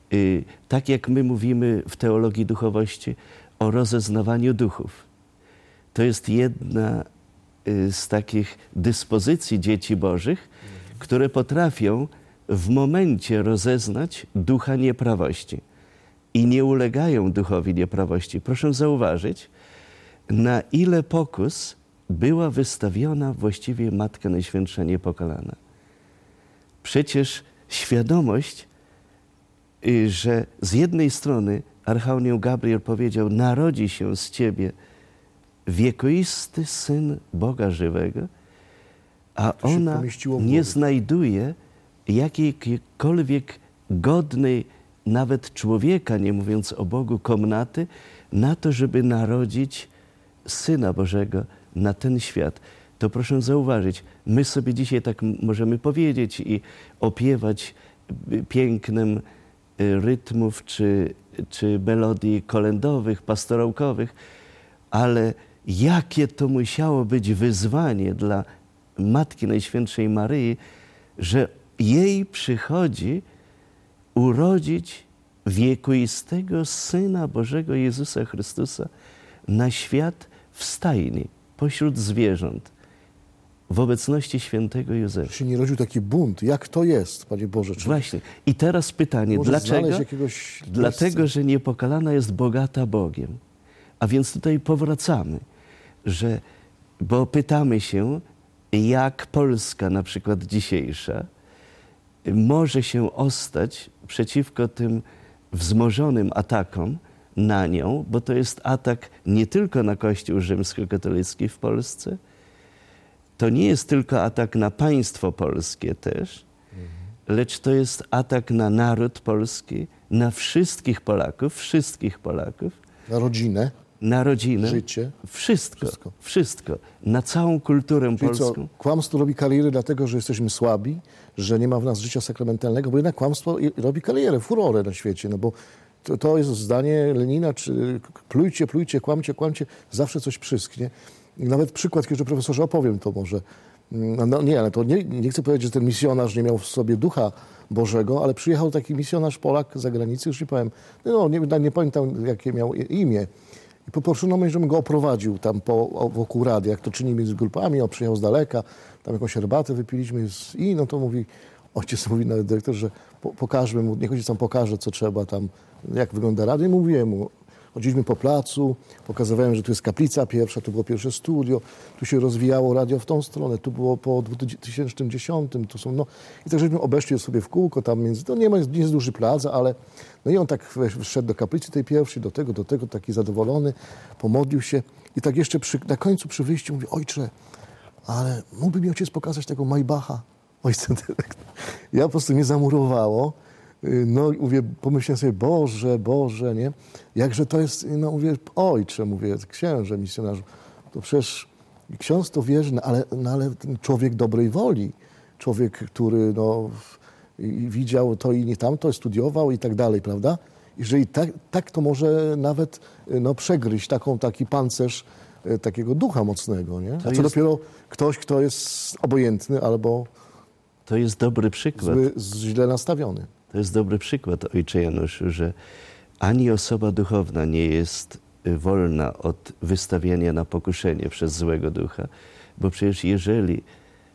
tak jak my mówimy w teologii duchowości o rozeznawaniu duchów. To jest jedna z takich dyspozycji dzieci Bożych, które potrafią w momencie rozeznać ducha nieprawości i nie ulegają duchowi nieprawości. Proszę zauważyć, na ile pokus była wystawiona właściwie Matka Najświętsza Niepokalana. Przecież świadomość, że z jednej strony archanioł Gabriel powiedział: narodzi się z ciebie wiekuisty Syn Boga żywego, a ona nie znajduje jakiejkolwiek godnej nawet człowieka, nie mówiąc o Bogu, komnaty na to, żeby narodzić Syna Bożego na ten świat. To proszę zauważyć, my sobie dzisiaj tak możemy powiedzieć i opiewać pięknem rytmów czy melodii kolędowych, pastorałkowych, ale jakie to musiało być wyzwanie dla Matki Najświętszej Maryi, że jej przychodzi urodzić wiekuistego Syna Bożego Jezusa Chrystusa na świat w stajni, pośród zwierząt, w obecności świętego Józefa. Się nie rodził taki bunt. Jak to jest, Panie Boże? Właśnie. I teraz pytanie, dlaczego? Dlatego, że Niepokalana jest bogata Bogiem. A więc tutaj powracamy, bo pytamy się, jak Polska na przykład dzisiejsza może się ostać przeciwko tym wzmożonym atakom na nią, bo to jest atak nie tylko na Kościół rzymskokatolicki w Polsce, to nie jest tylko atak na państwo polskie też, lecz to jest atak na naród polski, na wszystkich Polaków, Na rodzinę, na rodzinę, życie. wszystko, na całą kulturę Czyli co, polską. kłamstwo robi karierę dlatego, że jesteśmy słabi, że nie ma w nas życia sakramentalnego, bo jednak kłamstwo robi karierę, furorę na świecie, no bo to jest zdanie Lenina, czy plujcie, kłamcie, zawsze coś przysknie. I nawet przykład, kiedy profesorze opowiem to może. No nie, ale to nie chcę powiedzieć, że ten misjonarz nie miał w sobie Ducha Bożego, ale przyjechał taki misjonarz Polak z zagranicy, już nie powiem, no nie pamiętam jakie miał imię. I poproszono mnie, żebym go oprowadził tam wokół radia, jak to czynimy z grupami, on przyjechał z daleka, tam jakąś herbatę wypiliśmy i no to mówi, ojciec mówi nawet dyrektor, że pokażmy mu, niech ojciec tam pokaże, co trzeba tam, jak wygląda radio. I mówiłem mu, chodziliśmy po placu, pokazywałem, że tu jest kaplica pierwsza, tu było pierwsze studio, tu się rozwijało radio w tą stronę, tu było po 2010, tu są, no i tak żeśmy obeszli sobie w kółko tam między, to nie jest duży plac, ale no i on tak wszedł do kaplicy tej pierwszej, do tego, taki zadowolony, pomodlił się i tak jeszcze na końcu przy wyjściu mówi, ojcze, ale mógłby mi ojciec pokazać tego Maybacha, ojcem dyrektor. Ja po prostu mnie zamurowało. No mówię, pomyślałem sobie, Boże, nie? Jakże to jest, no mówię, ojcze, mówię, księże, misjonarzu, to przecież ksiądz to wierzy, ale ten człowiek dobrej woli, człowiek, który no, widział to i nie tamto, studiował i tak dalej, prawda? Jeżeli tak to może nawet no, przegryźć taki pancerz takiego ducha mocnego, nie? A co dopiero ktoś, kto jest obojętny albo to jest dobry przykład. Źle nastawiony. To jest dobry przykład, ojcze Januszu, że ani osoba duchowna nie jest wolna od wystawiania na pokuszenie przez złego ducha, bo przecież jeżeli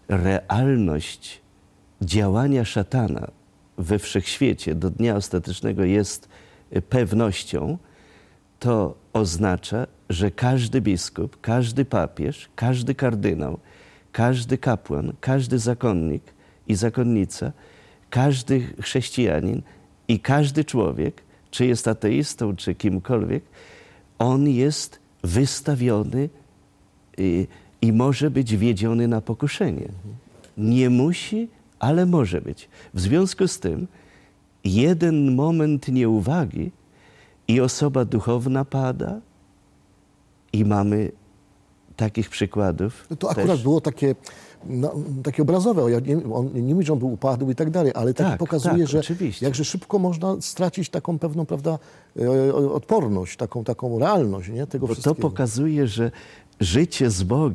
realność działania szatana we wszechświecie do dnia ostatecznego jest pewnością, to oznacza, że każdy biskup, każdy papież, każdy kardynał, każdy kapłan, każdy zakonnik i zakonnica, każdy chrześcijanin i każdy człowiek, czy jest ateistą, czy kimkolwiek, on jest wystawiony i może być wiedziony na pokuszenie. Nie musi, ale może być. W związku z tym jeden moment nieuwagi i osoba duchowna pada i mamy takich przykładów. No to akurat było takie obrazowe. On nie mówi, że on był upadły i tak dalej, ale tak pokazuje, że oczywiście. Jakże szybko można stracić taką pewną, prawda, odporność, taką realność, nie? Tego wszystkiego. To pokazuje, że życie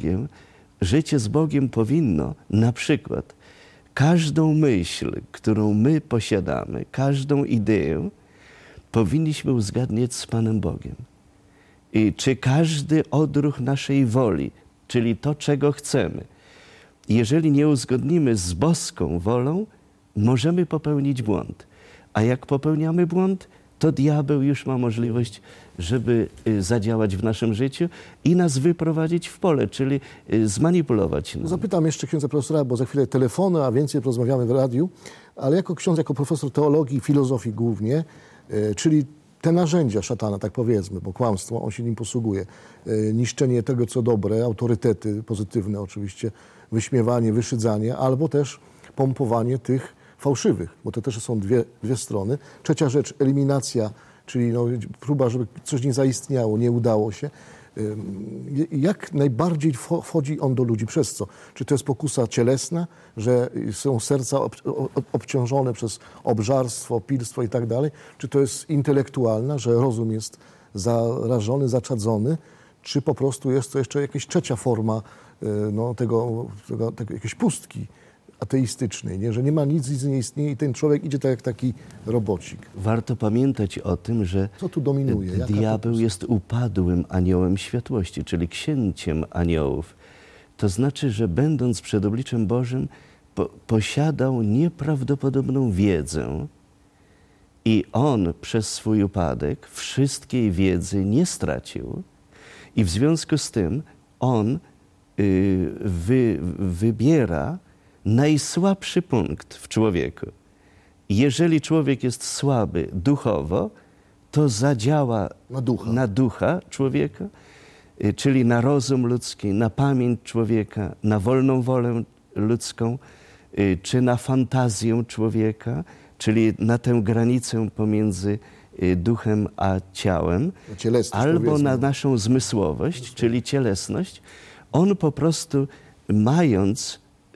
z Bogiem powinno na przykład każdą myśl, którą my posiadamy, każdą ideę powinniśmy uzgadniać z Panem Bogiem. I czy każdy odruch naszej woli, czyli to, czego chcemy, jeżeli nie uzgodnimy z boską wolą, możemy popełnić błąd. A jak popełniamy błąd, to diabeł już ma możliwość, żeby zadziałać w naszym życiu i nas wyprowadzić w pole, czyli zmanipulować nas. Zapytam jeszcze księdza profesora, bo za chwilę telefony, a więcej porozmawiamy w radiu, ale jako ksiądz, jako profesor teologii i filozofii głównie, czyli te narzędzia szatana, tak powiedzmy, bo kłamstwo, on się nim posługuje, niszczenie tego, co dobre, autorytety pozytywne oczywiście, wyśmiewanie, wyszydzanie, albo też pompowanie tych fałszywych, bo to też są dwie strony. Trzecia rzecz, eliminacja, czyli no, próba, żeby coś nie zaistniało, nie udało się. Jak najbardziej wchodzi on do ludzi? Przez co? Czy to jest pokusa cielesna, że są serca obciążone przez obżarstwo, pilstwo i tak dalej? Czy to jest intelektualna, że rozum jest zarażony, zaczadzony? Czy po prostu jest to jeszcze jakaś trzecia forma no, tego jakiejś pustki ateistycznej, nie? Że nie ma nic nie istnieje i ten człowiek idzie tak jak taki robocik. Warto pamiętać o tym, że co tu dominuje? Diabeł jest upadłym aniołem światłości, czyli księciem aniołów. To znaczy, że będąc przed obliczem Bożym posiadał nieprawdopodobną wiedzę i on przez swój upadek wszystkiej wiedzy nie stracił i w związku z tym on wybiera najsłabszy punkt w człowieku. Jeżeli człowiek jest słaby duchowo, to zadziała na ducha człowieka, czyli na rozum ludzki, na pamięć człowieka, na wolną wolę ludzką, czy na fantazję człowieka, czyli na tę granicę pomiędzy duchem a ciałem, Cielesność, albo powiedzmy. na naszą zmysłowość, czyli cielesność. On po prostu, mając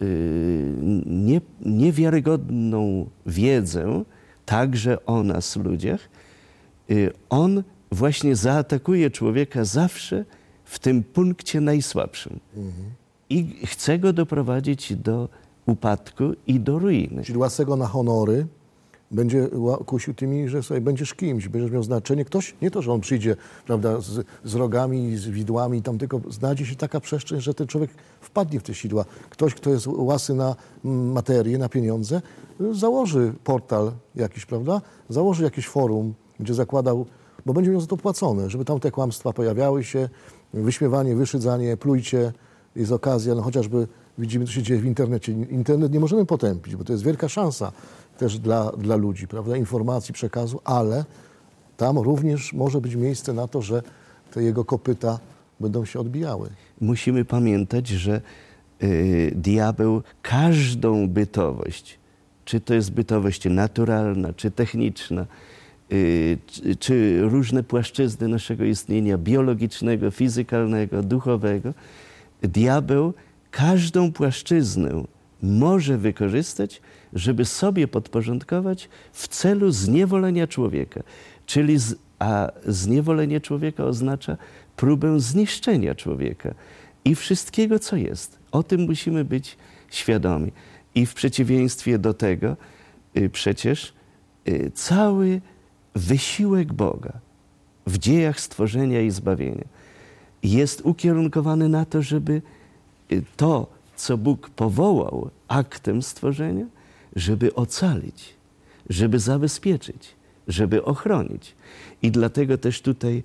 niewiarygodną wiedzę także o nas, ludziach, on właśnie zaatakuje człowieka zawsze w tym punkcie najsłabszym. I chce go doprowadzić do upadku i do ruiny. Czyli łasego na honory będzie kusił tymi, że sobie będziesz kimś, będziesz miał znaczenie. Ktoś, nie to, że on przyjdzie, prawda, z rogami, z widłami, tam tylko znajdzie się taka przestrzeń, że ten człowiek wpadnie w te sidła. Ktoś, kto jest łasy na materię, na pieniądze, założy portal jakiś, prawda, założy jakieś forum, będzie zakładał, bo będzie miał za to płacone, żeby tam te kłamstwa pojawiały się, wyśmiewanie, wyszydzanie, plujcie, jest okazja, no chociażby widzimy, co się dzieje w internecie. Internet nie możemy potępić, bo to jest wielka szansa też dla ludzi, prawda, informacji, przekazu, ale tam również może być miejsce na to, że te jego kopyta będą się odbijały. Musimy pamiętać, że diabeł każdą bytowość, czy to jest bytowość naturalna, czy techniczna, czy różne płaszczyzny naszego istnienia biologicznego, fizykalnego, duchowego, diabeł każdą płaszczyznę może wykorzystać, żeby sobie podporządkować w celu zniewolenia człowieka. Czyli a zniewolenie człowieka oznacza próbę zniszczenia człowieka i wszystkiego, co jest. O tym musimy być świadomi. I w przeciwieństwie do tego przecież cały wysiłek Boga w dziejach stworzenia i zbawienia jest ukierunkowany na to, żeby to, co Bóg powołał aktem stworzenia, żeby ocalić, żeby zabezpieczyć, żeby ochronić. I dlatego też tutaj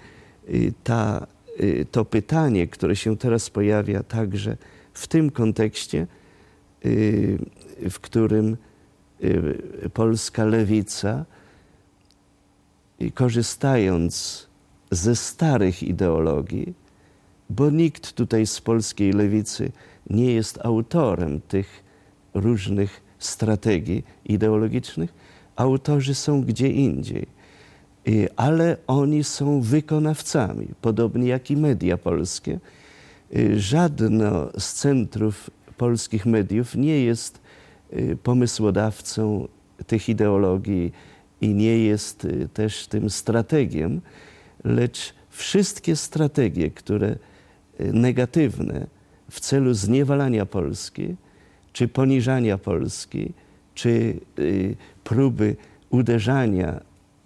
to pytanie, które się teraz pojawia także w tym kontekście, w którym polska lewica, korzystając ze starych ideologii, bo nikt tutaj z polskiej lewicy nie jest autorem tych różnych strategii ideologicznych, autorzy są gdzie indziej, ale oni są wykonawcami, podobnie jak i media polskie. Żadno z centrów polskich mediów nie jest pomysłodawcą tych ideologii i nie jest też tym strategiem, lecz wszystkie strategie, które negatywne w celu zniewalania Polski, czy poniżania Polski, czy próby uderzania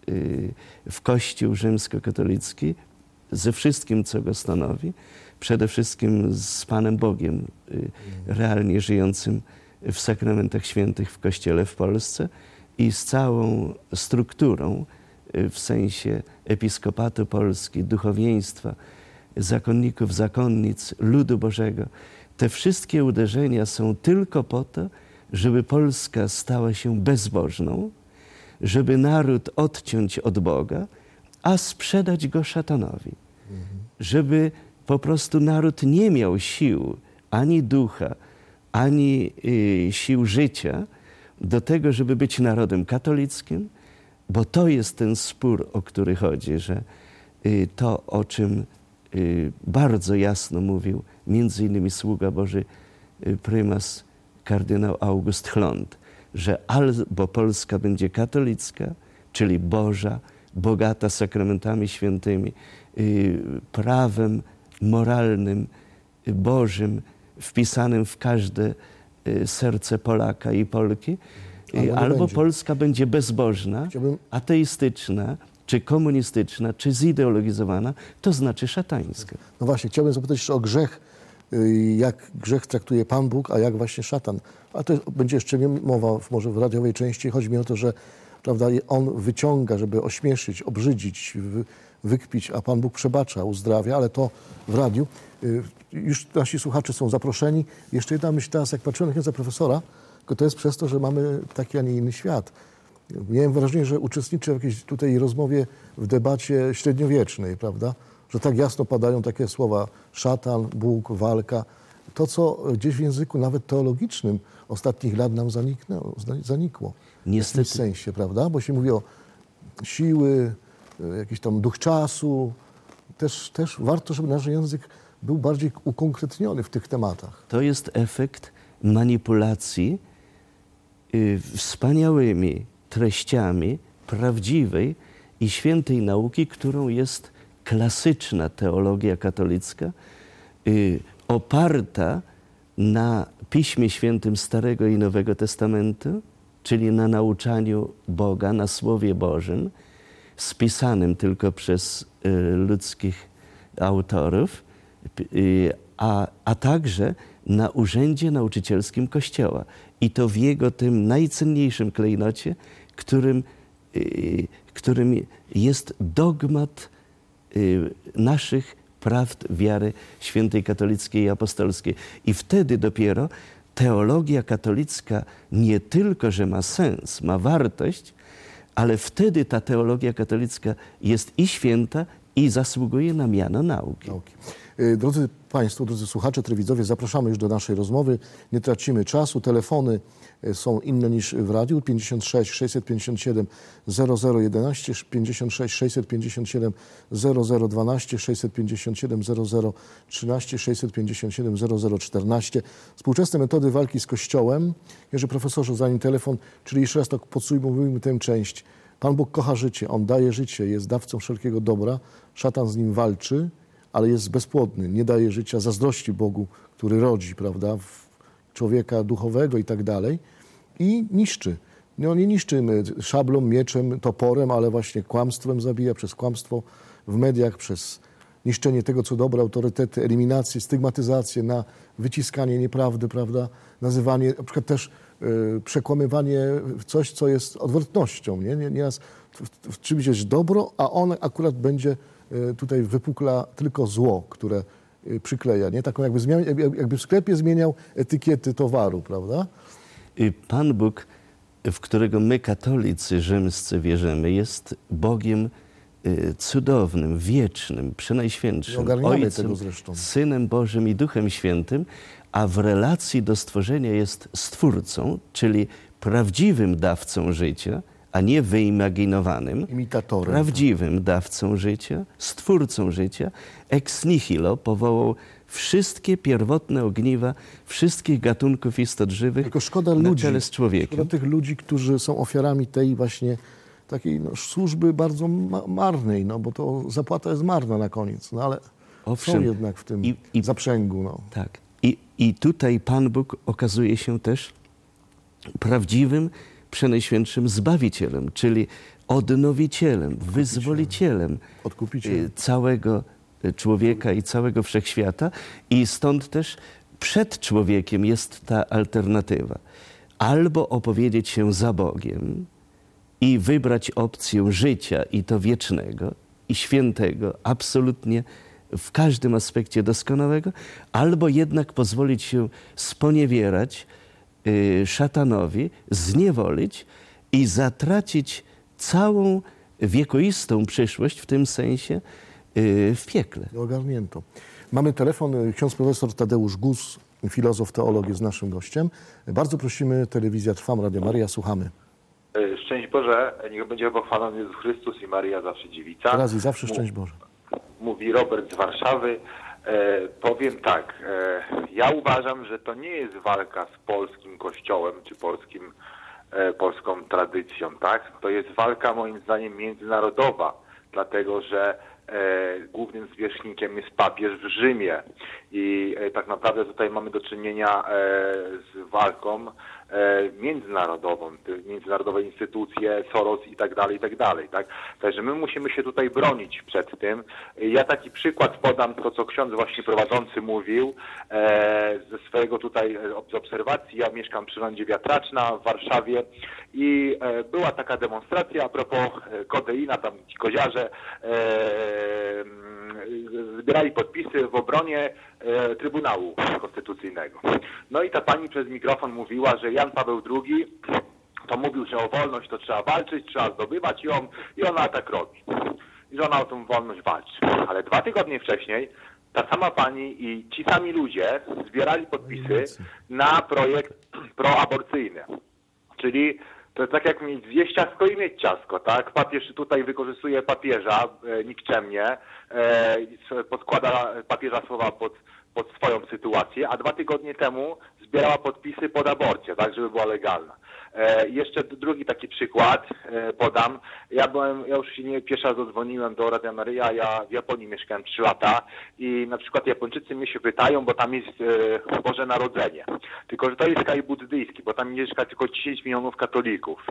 w Kościół rzymskokatolicki ze wszystkim, co go stanowi, przede wszystkim z Panem Bogiem realnie żyjącym w sakramentach świętych w Kościele w Polsce i z całą strukturą w sensie episkopatu Polski, duchowieństwa, zakonników, zakonnic, ludu Bożego. Te wszystkie uderzenia są tylko po to, żeby Polska stała się bezbożną, żeby naród odciąć od Boga, a sprzedać go szatanowi. Żeby po prostu naród nie miał sił, ani ducha, ani sił życia do tego, żeby być narodem katolickim, bo to jest ten spór, o który chodzi, że to, o czym bardzo jasno mówił między innymi sługa Boży prymas kardynał August Chląd, że albo Polska będzie katolicka, czyli Boża, bogata sakramentami świętymi, prawem moralnym, Bożym, wpisanym w każde serce Polaka i Polki, albo Polska będzie bezbożna, ateistyczna, czy komunistyczna, czy zideologizowana, to znaczy szatańska. No właśnie, chciałbym zapytać jeszcze o grzech. Jak grzech traktuje Pan Bóg, a jak właśnie szatan. A to będzie jeszcze mowa może w radiowej części. Chodzi mi o to, że prawda, on wyciąga, żeby ośmieszyć, obrzydzić, wykpić, a Pan Bóg przebacza, uzdrawia, ale to w radiu. Już nasi słuchacze są zaproszeni. Jeszcze jedna myśl teraz, jak patrzyłem na księdza profesora, to jest przez to, że mamy taki, a nie inny świat. Miałem wrażenie, że uczestniczę w jakiejś tutaj rozmowie, w debacie średniowiecznej, prawda? Że tak jasno padają takie słowa szatan, Bóg, walka. to, co gdzieś w języku nawet teologicznym ostatnich lat nam zanikło. Niestety. W jakimś sensie, prawda? Bo się mówi o siły, jakiś tam duch czasu. Też warto, żeby nasz język był bardziej ukonkretniony w tych tematach. To jest efekt manipulacji wspaniałymi treściami prawdziwej i świętej nauki, którą jest klasyczna teologia katolicka, oparta na Piśmie Świętym Starego i Nowego Testamentu, czyli na nauczaniu Boga, na Słowie Bożym, spisanym tylko przez ludzkich autorów, a także na urzędzie nauczycielskim Kościoła. I to w jego tym najcenniejszym klejnocie, którym jest dogmat naszych prawd wiary świętej katolickiej i apostolskiej. I wtedy dopiero teologia katolicka nie tylko, że ma sens, ma wartość, ale wtedy ta teologia katolicka jest i święta, i zasługuje na miano nauki. Drodzy Państwo, drodzy słuchacze, telewidzowie, zapraszamy już do naszej rozmowy. Nie tracimy czasu. Telefony są inne niż w radiu. 56 657 0011, 56 657 0012, 657 0013, 657 0014. Współczesne metody walki z Kościołem. Jerzy profesorze, zanim telefon, czyli jeszcze raz tak podsumujmy tę część. Pan Bóg kocha życie, On daje życie, jest dawcą wszelkiego dobra. Szatan z nim walczy, ale jest bezpłodny, nie daje życia, zazdrości Bogu, który rodzi, prawda, człowieka duchowego i tak dalej, i niszczy. No, nie niszczy szablą, mieczem, toporem, ale właśnie kłamstwem zabija, przez kłamstwo w mediach, przez niszczenie tego, co dobre, autorytety, eliminację, stygmatyzację, na wyciskanie nieprawdy, prawda, nazywanie, na przykład też przekłamywanie w coś, co jest odwrotnością. Nieraz w czymś jest dobro, a on akurat będzie tutaj wypukla tylko zło, które przykleja. Nie? Taką jakby w sklepie zmieniał etykiety towaru, prawda? Pan Bóg, w którego my katolicy rzymscy wierzymy, jest Bogiem cudownym, wiecznym, przenajświętszym, Ojcem, tego zresztą. Synem Bożym i Duchem Świętym, a w relacji do stworzenia jest Stwórcą, czyli prawdziwym dawcą życia, a nie wyimaginowanym, imitatorem, prawdziwym dawcą życia, Stwórcą życia. Ex nihilo powołał wszystkie pierwotne ogniwa wszystkich gatunków istot żywych. Tylko szkoda na ludzi, czele z człowiekiem. szkoda tych ludzi, którzy są ofiarami tej właśnie takiej służby bardzo marnej, bo to zapłata jest marna na koniec, ale Owszem, są jednak w tym zaprzęgu. Tak. I tutaj Pan Bóg okazuje się też prawdziwym, przenajświętszym Zbawicielem, czyli odnowicielem, wyzwolicielem całego człowieka i całego wszechświata. I stąd też przed człowiekiem jest ta alternatywa. Albo opowiedzieć się za Bogiem i wybrać opcję życia, i to wiecznego, i świętego, absolutnie w każdym aspekcie doskonałego, albo jednak pozwolić się sponiewierać szatanowi, zniewolić i zatracić całą wiekuistą przyszłość w tym sensie w piekle. Ogarnięto. Mamy telefon. Ksiądz profesor Tadeusz Gus, filozof, teolog, jest naszym gościem. Bardzo prosimy, telewizja Trwam, Radio Maryja, słuchamy. Szczęść Boże, niech będzie pochwalony Jezus Chrystus i Maryja zawsze dziewica. Teraz i zawsze szczęść Boże. Mówi Robert z Warszawy. Powiem tak, ja uważam, że to nie jest walka z polskim kościołem czy polską tradycją, tak? To jest walka moim zdaniem międzynarodowa, dlatego że głównym zwierzchnikiem jest papież w Rzymie i tak naprawdę tutaj mamy do czynienia z walką międzynarodową, międzynarodowe instytucje, Soros i tak dalej, tak? Także my musimy się tutaj bronić przed tym. Ja taki przykład podam, to co ksiądz właśnie prowadzący mówił, ze swojego tutaj z obserwacji. Ja mieszkam przy rondzie Wiatraczna w Warszawie i była taka demonstracja a propos kodeina, tam ci koziarze zbierali podpisy w obronie Trybunału Konstytucyjnego. No i ta pani przez mikrofon mówiła, że Jan Paweł II to mówił, że o wolność to trzeba walczyć, trzeba zdobywać ją i ona tak robi. I że ona o tą wolność walczy. Ale 2 tygodnie wcześniej ta sama pani i ci sami ludzie zbierali podpisy na projekt proaborcyjny. Czyli to jest tak jak zjeść ciastko i mieć ciastko, tak? Papież tutaj wykorzystuje papieża nikczemnie, podkłada papieża słowa pod swoją sytuację, a 2 tygodnie temu zbierała podpisy pod aborcję, tak, żeby była legalna. Jeszcze drugi taki przykład podam. Ja już się nie pierwszy raz zadzwoniłem do Radia Maryja, ja w Japonii mieszkałem 3 lata i na przykład Japończycy mnie się pytają, bo tam jest Boże Narodzenie. Tylko, że to jest kraj buddyjski, bo tam mieszka tylko 10 milionów katolików.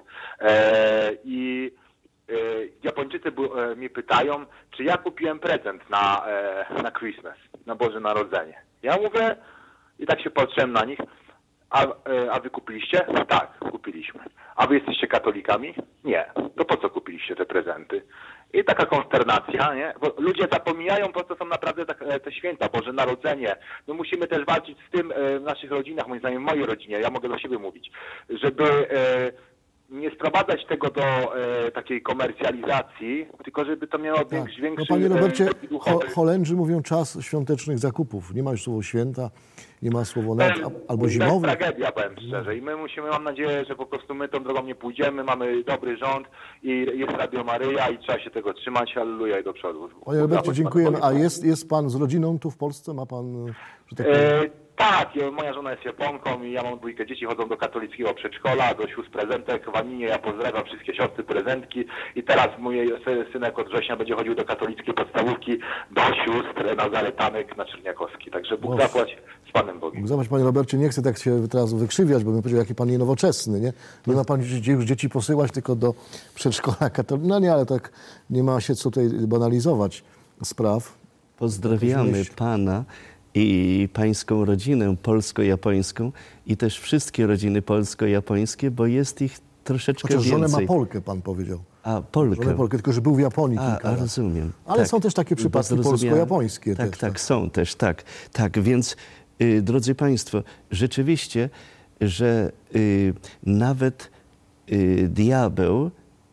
I Japończycy mnie pytają, czy ja kupiłem prezent na Christmas, na Boże Narodzenie. Ja mówię i tak się patrzyłem na nich. A wy kupiliście? Tak, kupiliśmy. A wy jesteście katolikami? Nie. To po co kupiliście te prezenty? I taka konsternacja, nie? Bo ludzie zapominają, po co są naprawdę te święta, Boże Narodzenie. My musimy też walczyć z tym w naszych rodzinach, moim zdaniem w mojej rodzinie, ja mogę do siebie mówić, żeby nie sprowadzać tego do takiej komercjalizacji, tylko żeby to miało większy No, panie Robercie, duchowy. Holendrzy mówią czas świątecznych zakupów. Nie ma już słowo święta, nie ma słowo nawet, albo To zimowe. jest tragedia, powiem szczerze. I my musimy, mam nadzieję, że po prostu my tą drogą nie pójdziemy, mamy dobry rząd i jest Radio Maryja i trzeba się tego trzymać. Halleluja i do przodu. Panie Robercie, dziękujemy. A jest pan z rodziną tu w Polsce? Ma pan, że tak powiem... Tak, moja żona jest Japonką i ja mam 2 dzieci, chodzą do katolickiego przedszkola, do sióstr prezentek w Aninie, ja pozdrawiam wszystkie siostry prezentki i teraz mój synek od września będzie chodził do katolickiej podstawówki, do sióstr Nazaretanek na Czerniakowski. Także Bóg zapłać z Panem Bogiem. Zobacz, panie Robercie, nie chcę tak się teraz wykrzywiać, bo bym powiedział, jaki pan nienowoczesny, nie? Nie ma pan już dzieci posyłać tylko do przedszkola katolickiego. No nie, ale tak nie ma się co tutaj banalizować spraw. Pozdrawiamy pana i pańską rodzinę polsko-japońską i też wszystkie rodziny polsko-japońskie, bo jest ich troszeczkę Chociaż żonę więcej. ma Polkę, pan powiedział. A, Polkę. Żonę Polkę, tylko że był w Japonii kilka lat. Rozumiem. Ale tak. są też takie przypadki Bo zrozumiałem. polsko-japońskie. Tak, też, tak, są też, tak. Tak, więc drodzy państwo, rzeczywiście, że nawet diabeł,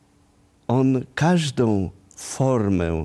on każdą formę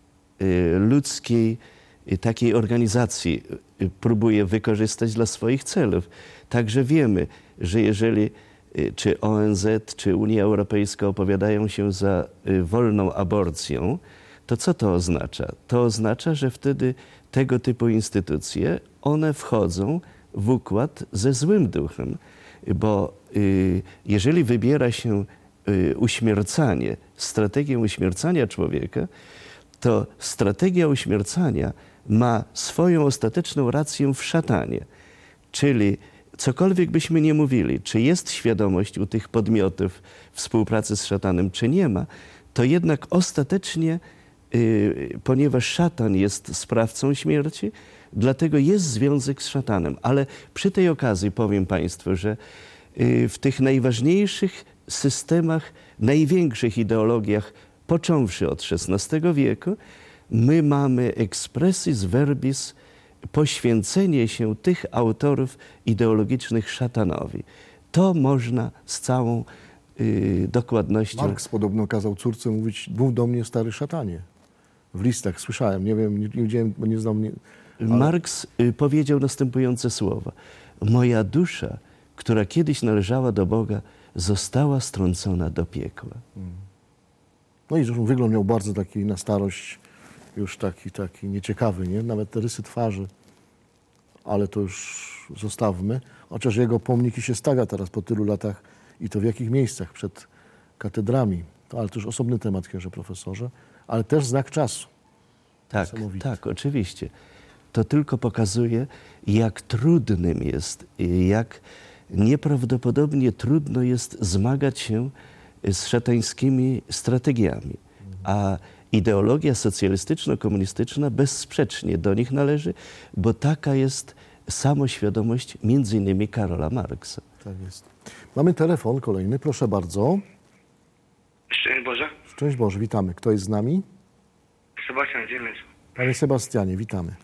ludzkiej takiej organizacji próbuje wykorzystać dla swoich celów. Także wiemy, że jeżeli czy ONZ, czy Unia Europejska opowiadają się za wolną aborcją, to co to oznacza? To oznacza, że wtedy tego typu instytucje, one wchodzą w układ ze złym duchem. Bo jeżeli wybiera się uśmiercanie, strategię uśmiercania człowieka, to strategia uśmiercania ma swoją ostateczną rację w szatanie. Czyli cokolwiek byśmy nie mówili, czy jest świadomość u tych podmiotów współpracy z szatanem, czy nie ma, to jednak ostatecznie, ponieważ szatan jest sprawcą śmierci, dlatego jest związek z szatanem. Ale przy tej okazji powiem państwu, że w tych najważniejszych systemach, największych ideologiach, począwszy od XVI wieku, my mamy expressis verbis poświęcenie się tych autorów ideologicznych szatanowi. To można z całą dokładnością... Marks podobno kazał córce mówić, mów do mnie stary szatanie. W listach słyszałem, nie wiem, nie widziałem, bo nie znam... Ale... Marks powiedział następujące słowa. Moja dusza, która kiedyś należała do Boga, została strącona do piekła. No i zresztą wygląd miał bardzo taki na starość, już taki nieciekawy, nie? Nawet te rysy twarzy, ale to już zostawmy. Chociaż jego pomniki się stawia teraz po tylu latach i to w jakich miejscach? Przed katedrami. Ale to już osobny temat, księże profesorze, ale też znak czasu. Tak, tak, oczywiście. To tylko pokazuje, jak trudnym jest, jak nieprawdopodobnie trudno jest zmagać się z szatańskimi strategiami. A ideologia socjalistyczno-komunistyczna bezsprzecznie do nich należy, bo taka jest samoświadomość między innymi Karola Marksa. Tak jest. Mamy telefon kolejny, proszę bardzo. Szczęść Boże. Szczęść Boże, witamy. Kto jest z nami? Sebastian Ziemiec. Panie Sebastianie, witamy.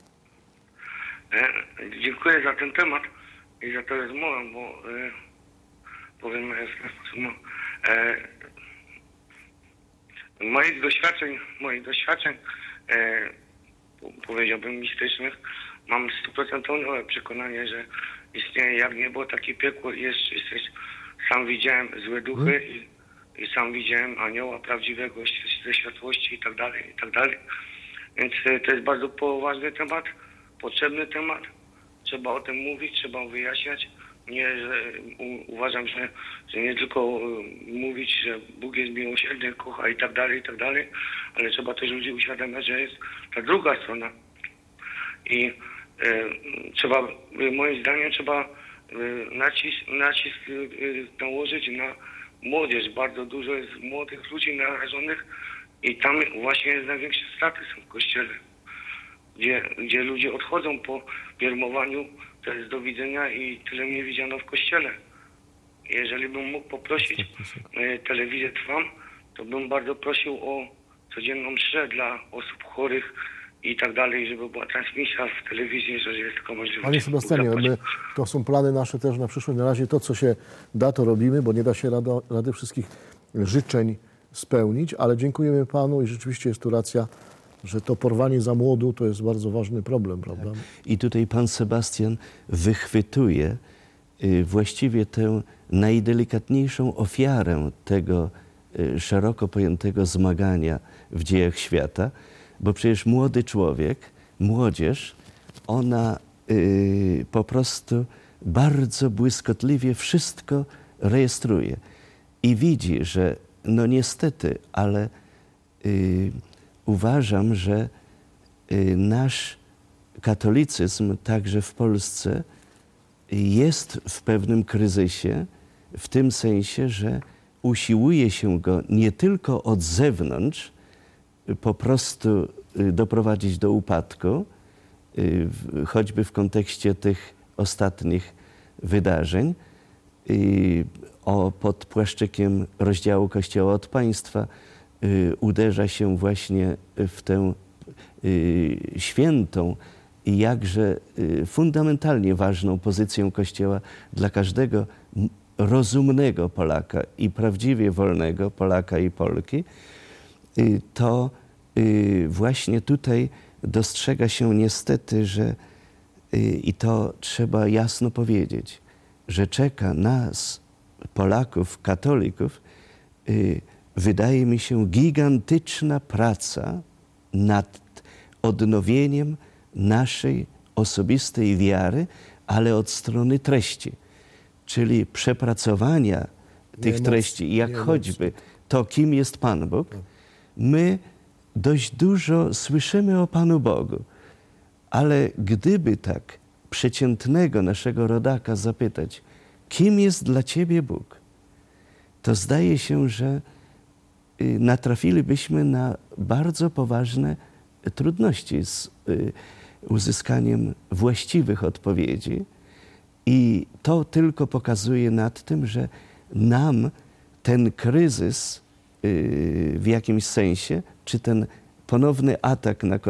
Dziękuję za ten temat i za to rozmowę, bo powiem w ten sposób, moich doświadczeń powiedziałbym, mistycznych, mam 100% przekonanie, że istnieje jak niebo, takie piekło jest. Sam widziałem złe duchy i sam widziałem anioła prawdziwego ze światłości i tak dalej. Więc to jest bardzo poważny temat, potrzebny temat. Trzeba o tym mówić, trzeba wyjaśniać. Uważam, że nie tylko mówić, że Bóg jest miłosierny, kocha i tak dalej, ale trzeba też ludzi uświadamiać, że jest ta druga strona. I trzeba, moim zdaniem, nacisk nałożyć na młodzież. Bardzo dużo jest młodych ludzi narażonych i tam właśnie jest największe straty są w Kościele, gdzie ludzie odchodzą po bierzmowaniu. To jest do widzenia i tyle mnie widziano w Kościele. Jeżeli bym mógł poprosić telewizję Trwam, to bym bardzo prosił o codzienną mszę dla osób chorych i tak dalej, żeby była transmisja w telewizji, jeżeli jest tylko możliwość. Panie Sebastianie, to są plany nasze też na przyszłość. Na razie to, co się da, to robimy, bo nie da się rady wszystkich życzeń spełnić, ale dziękujemy Panu i rzeczywiście jest tu racja, że to porwanie za młodu to jest bardzo ważny problem, prawda? I tutaj pan Sebastian wychwytuje właściwie tę najdelikatniejszą ofiarę tego szeroko pojętego zmagania w dziejach świata, bo przecież młody człowiek, młodzież, ona po prostu bardzo błyskotliwie wszystko rejestruje i widzi, że no niestety, ale uważam, że nasz katolicyzm także w Polsce jest w pewnym kryzysie, w tym sensie, że usiłuje się go nie tylko od zewnątrz po prostu doprowadzić do upadku, choćby w kontekście tych ostatnich wydarzeń, pod płaszczykiem rozdziału Kościoła od państwa uderza się właśnie w tę świętą i jakże fundamentalnie ważną pozycję Kościoła dla każdego rozumnego Polaka i prawdziwie wolnego Polaka i Polki, to właśnie tutaj dostrzega się niestety, że i to trzeba jasno powiedzieć, że czeka nas, Polaków, katolików, wydaje mi się gigantyczna praca nad odnowieniem naszej osobistej wiary, ale od strony treści, czyli przepracowania tych treści, jak choćby to, kim jest Pan Bóg. My dość dużo słyszymy o Panu Bogu, ale gdyby tak przeciętnego naszego rodaka zapytać, kim jest dla Ciebie Bóg, to zdaje się, że natrafilibyśmy na bardzo poważne trudności z uzyskaniem właściwych odpowiedzi i to tylko pokazuje nad tym, że nam ten kryzys w jakimś sensie, czy ten ponowny atak na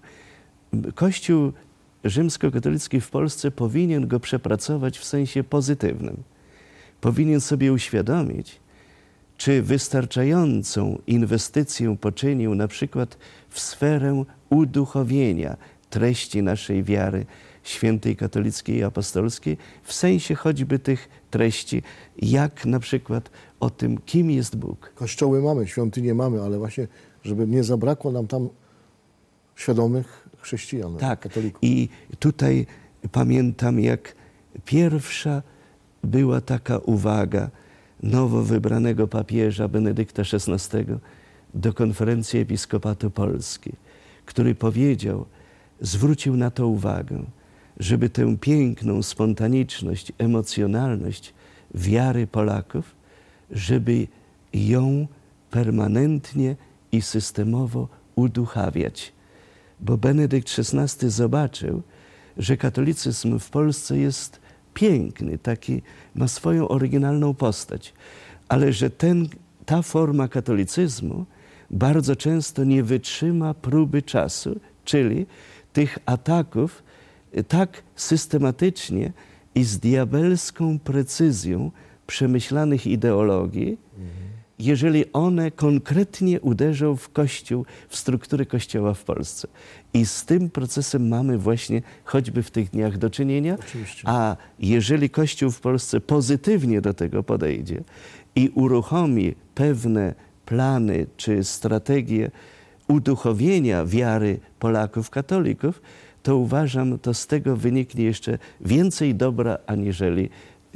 Kościół rzymskokatolicki w Polsce powinien go przepracować w sensie pozytywnym. Powinien sobie uświadomić, czy wystarczającą inwestycję poczynił na przykład w sferę uduchowienia treści naszej wiary świętej, katolickiej i apostolskiej, w sensie choćby tych treści, jak na przykład o tym, kim jest Bóg. Kościoły mamy, świątynie mamy, ale właśnie, żeby nie zabrakło nam tam świadomych chrześcijan, katolików. I tutaj pamiętam, jak pierwsza była taka uwaga nowo wybranego papieża Benedykta XVI do Konferencji Episkopatu Polski, który powiedział, zwrócił na to uwagę, żeby tę piękną spontaniczność, emocjonalność wiary Polaków, żeby ją permanentnie i systemowo uduchawiać. Bo Benedykt XVI zobaczył, że katolicyzm w Polsce jest piękny, taki ma swoją oryginalną postać, ale że ta forma katolicyzmu bardzo często nie wytrzyma próby czasu, czyli tych ataków tak systematycznie i z diabelską precyzją przemyślanych ideologii, jeżeli one konkretnie uderzą w Kościół, w struktury Kościoła w Polsce. I z tym procesem mamy właśnie choćby w tych dniach do czynienia. Oczywiście. A jeżeli Kościół w Polsce pozytywnie do tego podejdzie i uruchomi pewne plany czy strategie uduchowienia wiary Polaków, katolików, to uważam, to z tego wyniknie jeszcze więcej dobra, aniżeli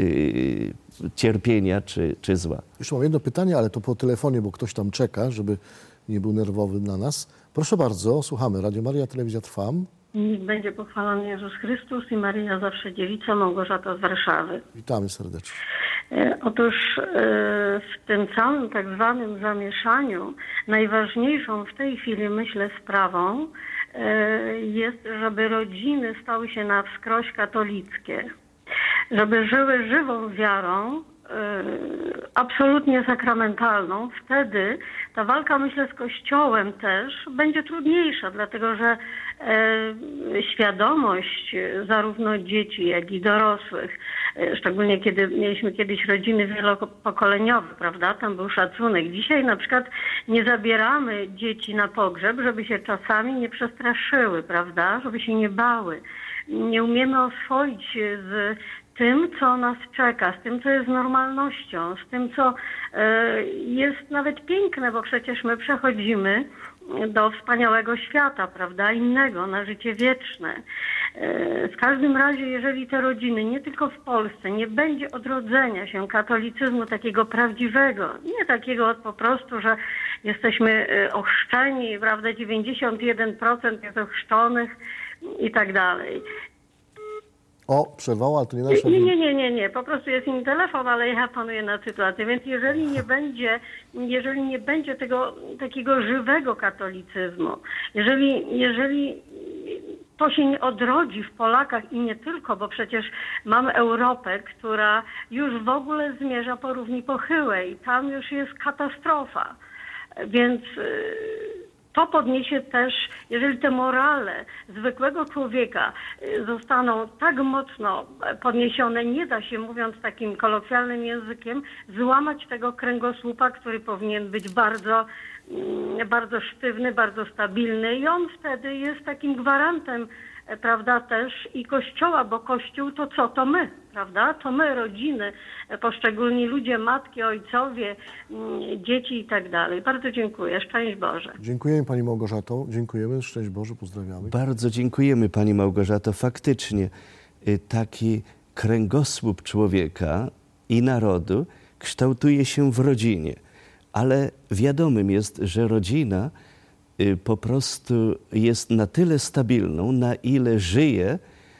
cierpienia czy zła. Jeszcze mam jedno pytanie, ale to po telefonie, bo ktoś tam czeka, żeby nie był nerwowy na nas. Proszę bardzo, słuchamy. Radio Maria, telewizja Trwam. Niech będzie pochwalony Jezus Chrystus i Maryja zawsze dziewica, Małgorzata z Warszawy. Witamy serdecznie. Otóż w tym całym tak zwanym zamieszaniu najważniejszą w tej chwili, myślę, sprawą jest, żeby rodziny stały się na wskroś katolickie. Żeby żyły żywą wiarą, absolutnie sakramentalną. Wtedy ta walka, myślę, z Kościołem też będzie trudniejsza, dlatego że świadomość zarówno dzieci, jak i dorosłych, szczególnie kiedy mieliśmy kiedyś rodziny wielopokoleniowe, prawda, tam był szacunek. Dzisiaj na przykład nie zabieramy dzieci na pogrzeb, żeby się czasami nie przestraszyły, prawda, żeby się nie bały. Nie umiemy oswoić się z tym, co nas czeka, z tym, co jest normalnością, z tym, co jest nawet piękne, bo przecież my przechodzimy do wspaniałego świata, prawda, innego, na życie wieczne. W każdym razie, jeżeli te rodziny, nie tylko w Polsce, nie będzie odrodzenia się katolicyzmu takiego prawdziwego, nie takiego po prostu, że jesteśmy ochrzczeni, prawda, 91% jest ochrzczonych i tak dalej. O, przerwała, ale to nie nasza... Nie. Po prostu jest im telefon, ale ja panuję nad sytuacją. Więc jeżeli nie będzie tego takiego żywego katolicyzmu, jeżeli to się nie odrodzi w Polakach i nie tylko, bo przecież mamy Europę, która już w ogóle zmierza po równi pochyłej. Tam już jest katastrofa. Więc to podniesie też, jeżeli te morale zwykłego człowieka zostaną tak mocno podniesione, nie da się, mówiąc takim kolokwialnym językiem, złamać tego kręgosłupa, który powinien być bardzo, bardzo sztywny, bardzo stabilny i on wtedy jest takim gwarantem, prawda, też i Kościoła, bo Kościół to co? To my, prawda? To my, rodziny, poszczególni ludzie, matki, ojcowie, dzieci i tak dalej. Bardzo dziękuję. Szczęść Boże. Dziękujemy Pani Małgorzato. Dziękujemy. Szczęść Boże. Pozdrawiamy. Bardzo dziękujemy Pani Małgorzato. Faktycznie taki kręgosłup człowieka i narodu kształtuje się w rodzinie. Ale wiadomym jest, że rodzina po prostu jest na tyle stabilną, na ile żyje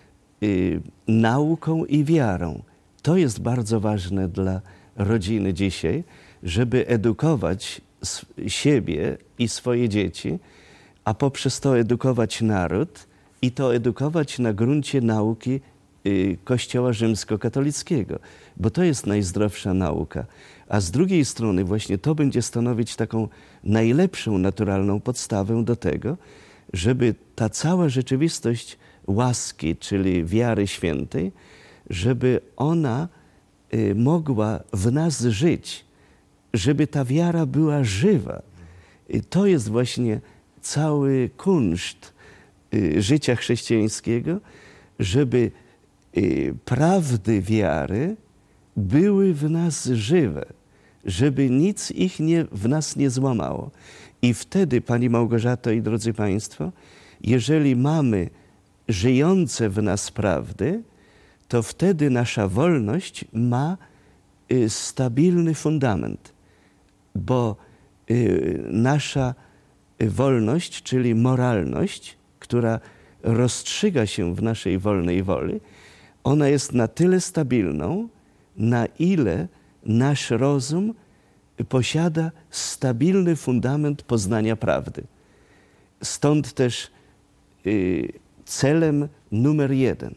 nauką i wiarą. To jest bardzo ważne dla rodziny dzisiaj, żeby edukować siebie i swoje dzieci, a poprzez to edukować naród i to edukować na gruncie nauki Kościoła rzymskokatolickiego, bo to jest najzdrowsza nauka. A z drugiej strony właśnie to będzie stanowić taką najlepszą naturalną podstawę do tego, żeby ta cała rzeczywistość łaski, czyli wiary świętej, żeby ona mogła w nas żyć, żeby ta wiara była żywa. To jest właśnie cały kunszt życia chrześcijańskiego, żeby prawdy wiary były w nas żywe, żeby nic ich w nas nie złamało. I wtedy, Pani Małgorzato i drodzy Państwo, jeżeli mamy żyjące w nas prawdy, to wtedy nasza wolność ma stabilny fundament, bo nasza wolność, czyli moralność, która rozstrzyga się w naszej wolnej woli, ona jest na tyle stabilną, na ile nasz rozum posiada stabilny fundament poznania prawdy. Stąd też celem numer 1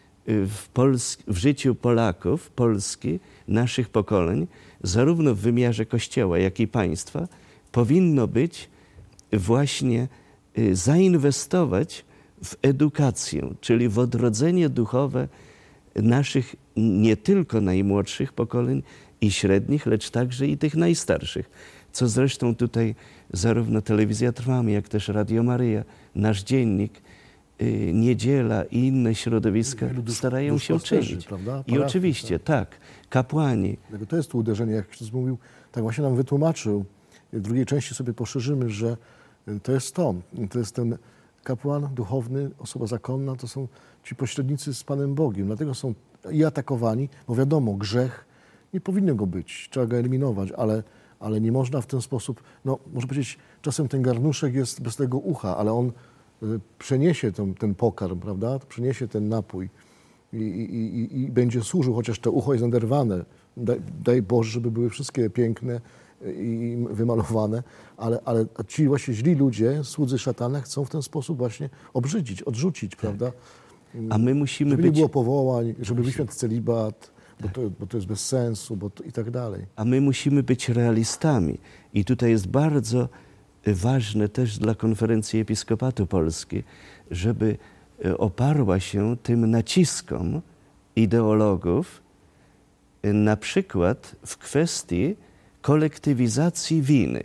w życiu Polaków, Polski, naszych pokoleń, zarówno w wymiarze Kościoła, jak i państwa, powinno być właśnie zainwestować w edukację, czyli w odrodzenie duchowe naszych nie tylko najmłodszych pokoleń, i średnich, lecz także i tych najstarszych. Co zresztą tutaj zarówno Telewizja Trwam, jak też Radio Maryja, nasz dziennik, Niedziela i inne środowiska starają się czynić. Prawda? I oczywiście, tak, kapłani. To jest tu uderzenie, jak Ksiądz mówił, tak właśnie nam wytłumaczył. W drugiej części sobie poszerzymy, że to jest ten kapłan duchowny, osoba zakonna, to są ci pośrednicy z Panem Bogiem. Dlatego są i atakowani, bo wiadomo, grzech nie powinno go być, trzeba go eliminować, ale nie można w ten sposób, no można powiedzieć, czasem ten garnuszek jest bez tego ucha, ale on przeniesie ten pokarm, prawda? Przeniesie ten napój i będzie służył, chociaż to ucho jest naderwane. Daj Boże, żeby były wszystkie piękne i wymalowane, ale ci właśnie źli ludzie, słudzy szatana, chcą w ten sposób właśnie obrzydzić, odrzucić, prawda? A my musimy żeby być... nie było powołań, żeby wyświat celibat, bo to jest bez sensu, i tak dalej. A my musimy być realistami. I tutaj jest bardzo ważne też dla Konferencji Episkopatu Polski, żeby oparła się tym naciskom ideologów, na przykład w kwestii kolektywizacji winy.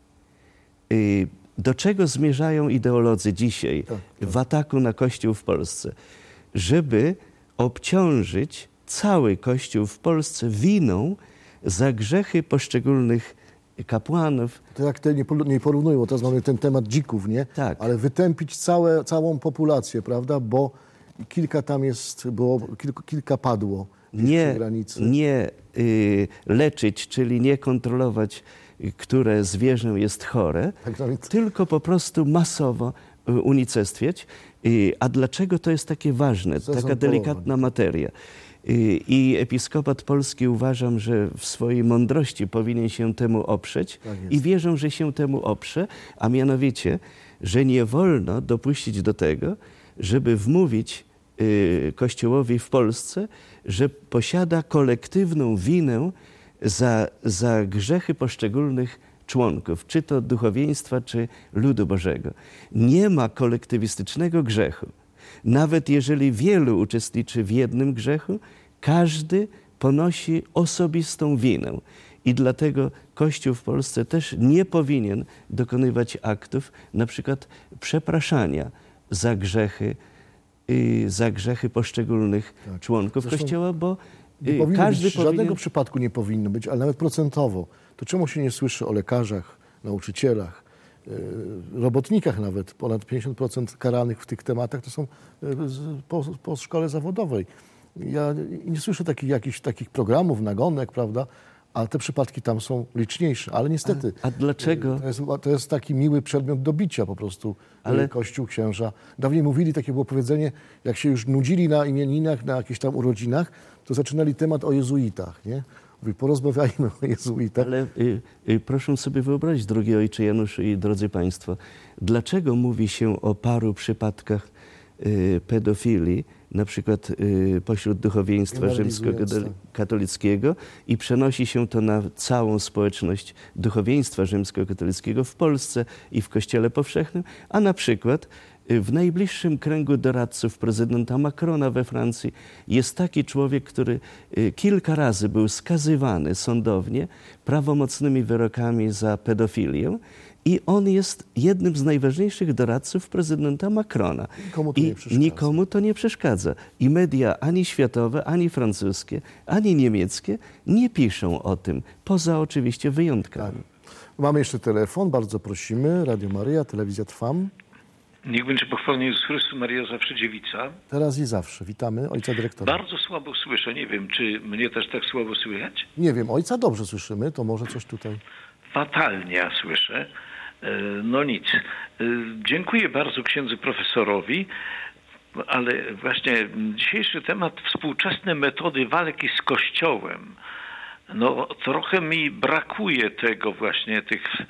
Do czego zmierzają ideolodzy dzisiaj w ataku na Kościół w Polsce? Żeby obciążyć cały Kościół w Polsce winą za grzechy poszczególnych kapłanów. To jak te nie porównują, bo teraz mamy ten temat dzików, nie? Tak. Ale wytępić całą populację, prawda? Bo kilka tam jest, kilka padło przy granicy. Nie leczyć, czyli nie kontrolować, które zwierzę jest chore, tylko po prostu masowo unicestwiać. A dlaczego to jest takie ważne? Taka delikatna materia. I Episkopat Polski uważam, że w swojej mądrości powinien się temu oprzeć i wierzę, że się temu oprze, a mianowicie, że nie wolno dopuścić do tego, żeby wmówić Kościołowi w Polsce, że posiada kolektywną winę za grzechy poszczególnych członków, czy to duchowieństwa, czy ludu Bożego. Nie ma kolektywistycznego grzechu. Nawet jeżeli wielu uczestniczy w jednym grzechu, każdy ponosi osobistą winę. I dlatego Kościół w Polsce też nie powinien dokonywać aktów, na przykład przepraszania za grzechy poszczególnych członków Kościoła, bo każdy w żadnego przypadku nie powinno być, ale nawet procentowo. To czemu się nie słyszy o lekarzach, nauczycielach, robotnikach nawet? Ponad 50% karanych w tych tematach to są po szkole zawodowej. Ja nie słyszę takich programów, nagonek, prawda? A te przypadki tam są liczniejsze. Ale niestety A dlaczego? To jest taki miły przedmiot do bicia po prostu. Kościół, księża. Dawniej mówili, takie było powiedzenie, jak się już nudzili na imieninach, na jakichś tam urodzinach, to zaczynali temat o jezuitach, nie? Mówi, porozmawiajmy o jezuitach. Ale proszę sobie wyobrazić, drogi ojcze Januszu i drodzy państwo, dlaczego mówi się o paru przypadkach pedofilii, na przykład pośród duchowieństwa rzymskokatolickiego i przenosi się to na całą społeczność duchowieństwa rzymskokatolickiego w Polsce i w Kościele Powszechnym, a na przykład w najbliższym kręgu doradców prezydenta Macrona we Francji jest taki człowiek, który kilka razy był skazywany sądownie prawomocnymi wyrokami za pedofilię. I on jest jednym z najważniejszych doradców prezydenta Macrona. Nikomu to nie przeszkadza. I media ani światowe, ani francuskie, ani niemieckie nie piszą o tym, poza oczywiście wyjątkami. Tak. Mamy jeszcze telefon, bardzo prosimy. Radio Maryja, Telewizja Trwam. Niech będzie pochwalony Jezus Chrystus, Maryja zawsze dziewica. Teraz i zawsze. Witamy ojca dyrektora. Bardzo słabo słyszę. Nie wiem, czy mnie też tak słabo słychać? Nie wiem, ojca dobrze słyszymy, to może coś tutaj... Fatalnie ja słyszę. No nic. Dziękuję bardzo księdzu profesorowi, ale właśnie dzisiejszy temat współczesne metody walki z Kościołem. No trochę mi brakuje tego właśnie,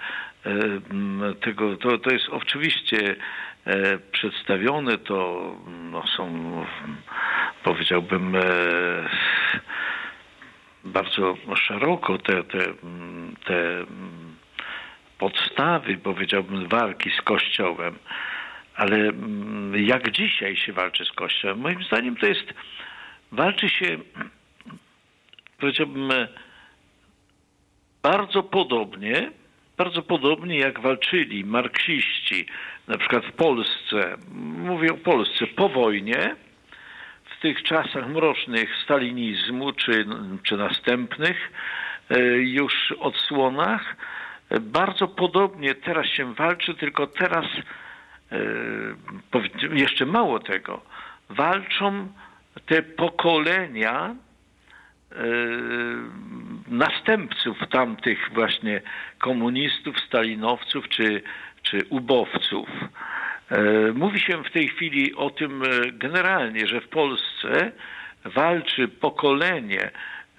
to jest oczywiście przedstawione, to są, powiedziałbym, bardzo szeroko te podstawy, powiedziałbym, walki z Kościołem. Ale jak dzisiaj się walczy z Kościołem? Moim zdaniem walczy się, powiedziałbym, bardzo podobnie jak walczyli marksiści, na przykład w Polsce, mówię o Polsce, po wojnie, w tych czasach mrocznych stalinizmu, czy następnych już odsłonach, bardzo podobnie teraz się walczy, tylko teraz jeszcze mało tego, walczą te pokolenia następców tamtych właśnie komunistów, stalinowców czy ubowców. Mówi się w tej chwili o tym generalnie, że w Polsce walczy pokolenie,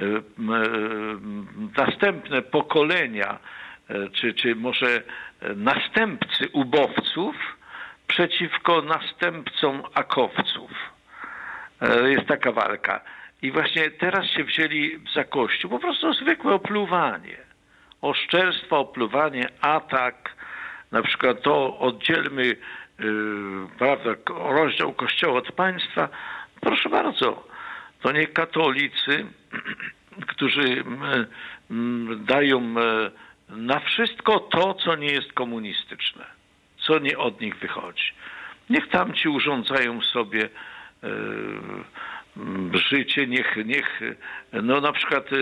następne pokolenia, czy może następcy ubowców przeciwko następcom akowców. Jest taka walka. I właśnie teraz się wzięli za Kościół, po prostu zwykłe opluwanie. Oszczerstwo, opluwanie, atak. Na przykład to oddzielmy prawda, rozdział Kościoła od państwa. Proszę bardzo, to nie katolicy, którzy dają na wszystko to, co nie jest komunistyczne, co nie od nich wychodzi. Niech tamci urządzają sobie życie, niech no na przykład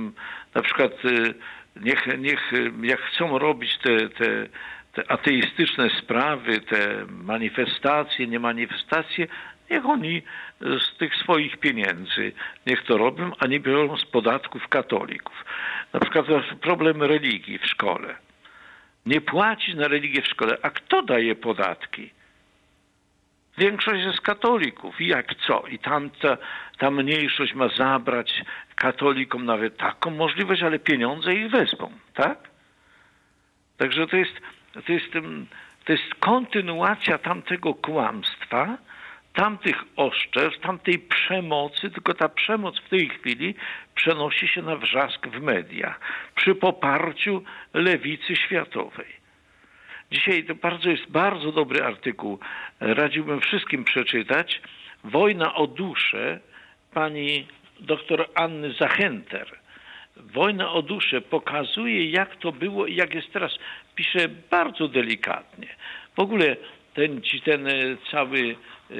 niech jak chcą robić te ateistyczne sprawy, te manifestacje, nie manifestacje, niech oni z tych swoich pieniędzy niech to robią, a nie biorą z podatków katolików. Na przykład problem religii w szkole. Nie płacić na religię w szkole. A kto daje podatki? Większość jest katolików. I jak co? I ta mniejszość ma zabrać katolikom nawet taką możliwość, ale pieniądze ich wezmą, tak? Także to jest kontynuacja tamtego kłamstwa, tamtych oszczerstw, tamtej przemocy, tylko ta przemoc w tej chwili przenosi się na wrzask w mediach przy poparciu lewicy światowej. Dzisiaj to jest bardzo dobry artykuł, radziłbym wszystkim przeczytać. Wojna o duszę pani dr Anny Zachęter. Wojna o duszę pokazuje, jak to było i jak jest teraz. Pisze bardzo delikatnie. W ogóle ten cały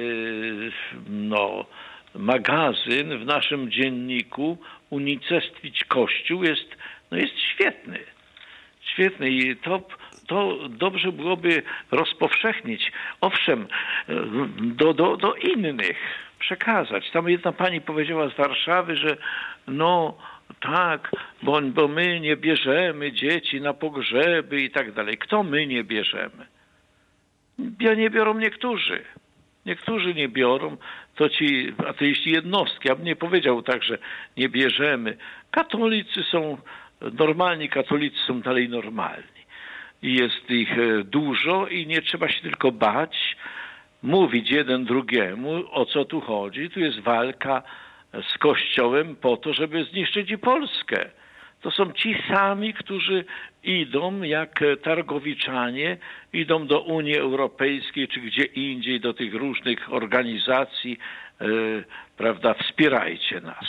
magazyn w naszym dzienniku Unicestwić Kościół jest świetny. Świetny i to dobrze byłoby rozpowszechnić. Owszem, do innych przekazać. Tam jedna pani powiedziała z Warszawy, że tak, bo my nie bierzemy dzieci na pogrzeby i tak dalej. Kto my nie bierzemy? Nie biorą niektórzy. Niektórzy nie biorą, to ci ateiści jednostki. Ja bym nie powiedział tak, że nie bierzemy. Katolicy są normalni, katolicy są dalej normalni. I jest ich dużo i nie trzeba się tylko bać, mówić jeden drugiemu, o co tu chodzi. Tu jest walka z Kościołem po to, żeby zniszczyć i Polskę. To są ci sami, którzy idą jak targowiczanie, idą do Unii Europejskiej czy gdzie indziej, do tych różnych organizacji, prawda, wspierajcie nas.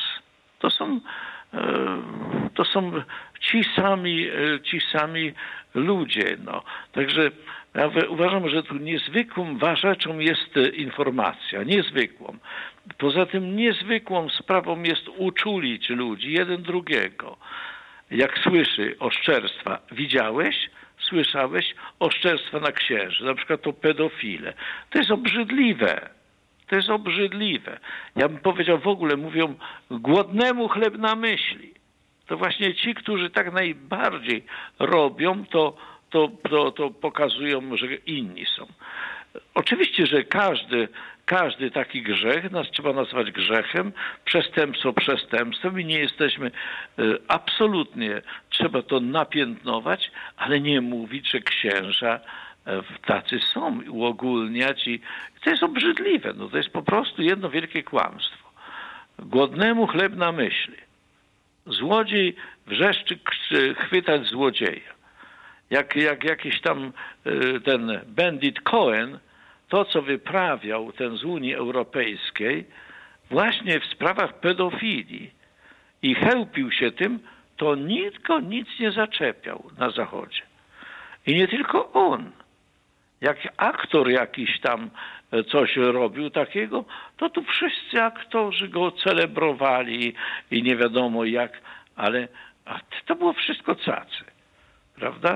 To są ci sami ludzie. Także ja uważam, że tu niezwykłą rzeczą jest informacja. Niezwykłą. Poza tym niezwykłą sprawą jest uczulić ludzi jeden drugiego. Jak słyszy oszczerstwa, widziałeś, słyszałeś oszczerstwa na księży, na przykład to pedofile. To jest obrzydliwe. To jest obrzydliwe. Ja bym powiedział, w ogóle mówią głodnemu chleb na myśli. To właśnie ci, którzy tak najbardziej robią, to pokazują, że inni są. Oczywiście, że każdy taki grzech trzeba nazwać grzechem, przestępstwo przestępstwem i nie jesteśmy absolutnie, trzeba to napiętnować, ale nie mówić, że księża tacy są, uogólniać i to jest obrzydliwe. To jest po prostu jedno wielkie kłamstwo. Głodnemu chleb na myśli. Złodziej wrzeszczy chwytać złodzieja. Jak jakiś tam ten bandit Cohen, to co wyprawiał ten z Unii Europejskiej właśnie w sprawach pedofilii i chełpił się tym, to nikt go nic nie zaczepiał na Zachodzie. I nie tylko on. Jak aktor jakiś tam coś robił takiego, to tu wszyscy aktorzy go celebrowali i nie wiadomo jak, ale to było wszystko cacy, prawda?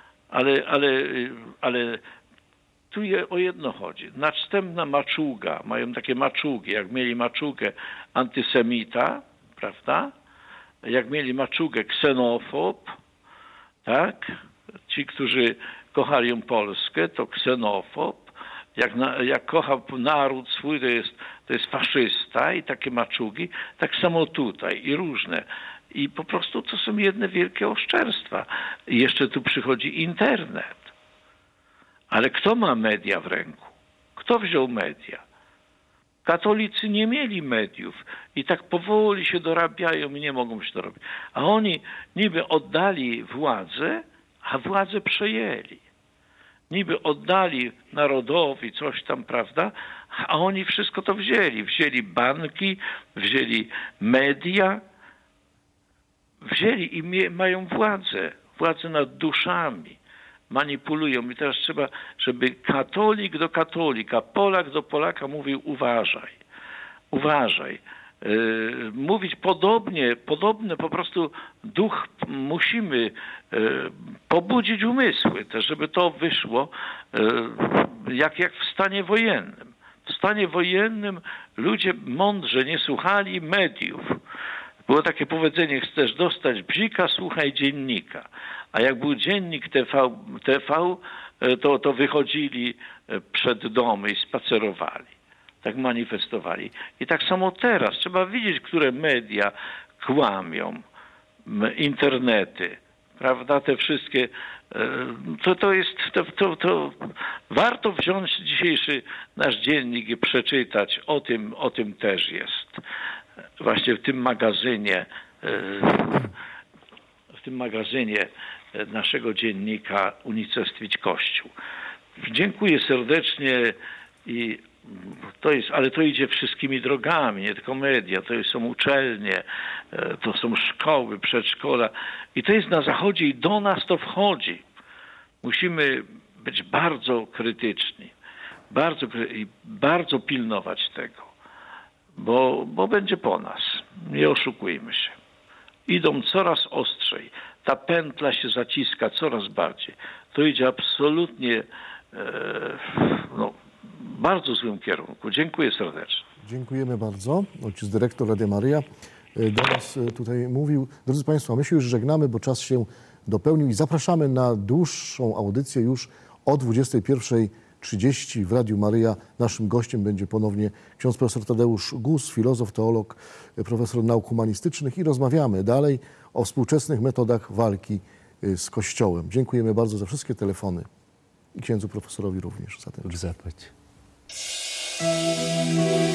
Ale tu o jedno chodzi. Następna maczuga, mają takie maczugi, jak mieli maczugę antysemita, prawda? Jak mieli maczugę ksenofob, tak? Ci, którzy kochają Polskę, to ksenofob. Jak kocha naród swój, to jest faszysta i takie maczugi. Tak samo tutaj i różne. I po prostu to są jedne wielkie oszczerstwa. I jeszcze tu przychodzi internet. Ale kto ma media w ręku? Kto wziął media? Katolicy nie mieli mediów i tak powoli się dorabiają i nie mogą się dorobić. A oni niby oddali władzę, a władzę przejęli. Niby oddali narodowi coś tam, prawda? A oni wszystko to wzięli. Wzięli banki, wzięli media, wzięli i mają władzę nad duszami. Manipulują. I teraz trzeba, żeby katolik do katolika, Polak do Polaka mówił uważaj. Mówić podobne po prostu duch musimy pobudzić umysły też, żeby to wyszło jak w stanie wojennym. W stanie wojennym ludzie mądrze nie słuchali mediów. Było takie powiedzenie, chcesz dostać bzika, słuchaj dziennika. A jak był dziennik TV, to wychodzili przed domy i spacerowali. Tak manifestowali. I tak samo teraz. Trzeba widzieć, które media kłamią, internety, prawda, te wszystkie. To warto wziąć dzisiejszy nasz dziennik i przeczytać. O tym też jest. Właśnie w tym magazynie naszego dziennika Unicestwić Kościół. Dziękuję serdecznie ale to idzie wszystkimi drogami, nie tylko media, to są uczelnie, to są szkoły, przedszkola i to jest na Zachodzie i do nas to wchodzi. Musimy być bardzo krytyczni, bardzo pilnować tego, bo będzie po nas. Nie oszukujmy się. Idą coraz ostrzej. Ta pętla się zaciska coraz bardziej. To idzie absolutnie w bardzo złym kierunku. Dziękuję serdecznie. Dziękujemy bardzo. Ojciec dyrektor Radia Maryja do nas tutaj mówił. Drodzy Państwo, my się już żegnamy, bo czas się dopełnił i zapraszamy na dłuższą audycję już o 21:30 w Radiu Maryja. Naszym gościem będzie ponownie ksiądz profesor Tadeusz Gus, filozof, teolog, profesor nauk humanistycznych i rozmawiamy dalej o współczesnych metodach walki z Kościołem. Dziękujemy bardzo za wszystkie telefony i księdzu profesorowi również za ten czas. Zapłać.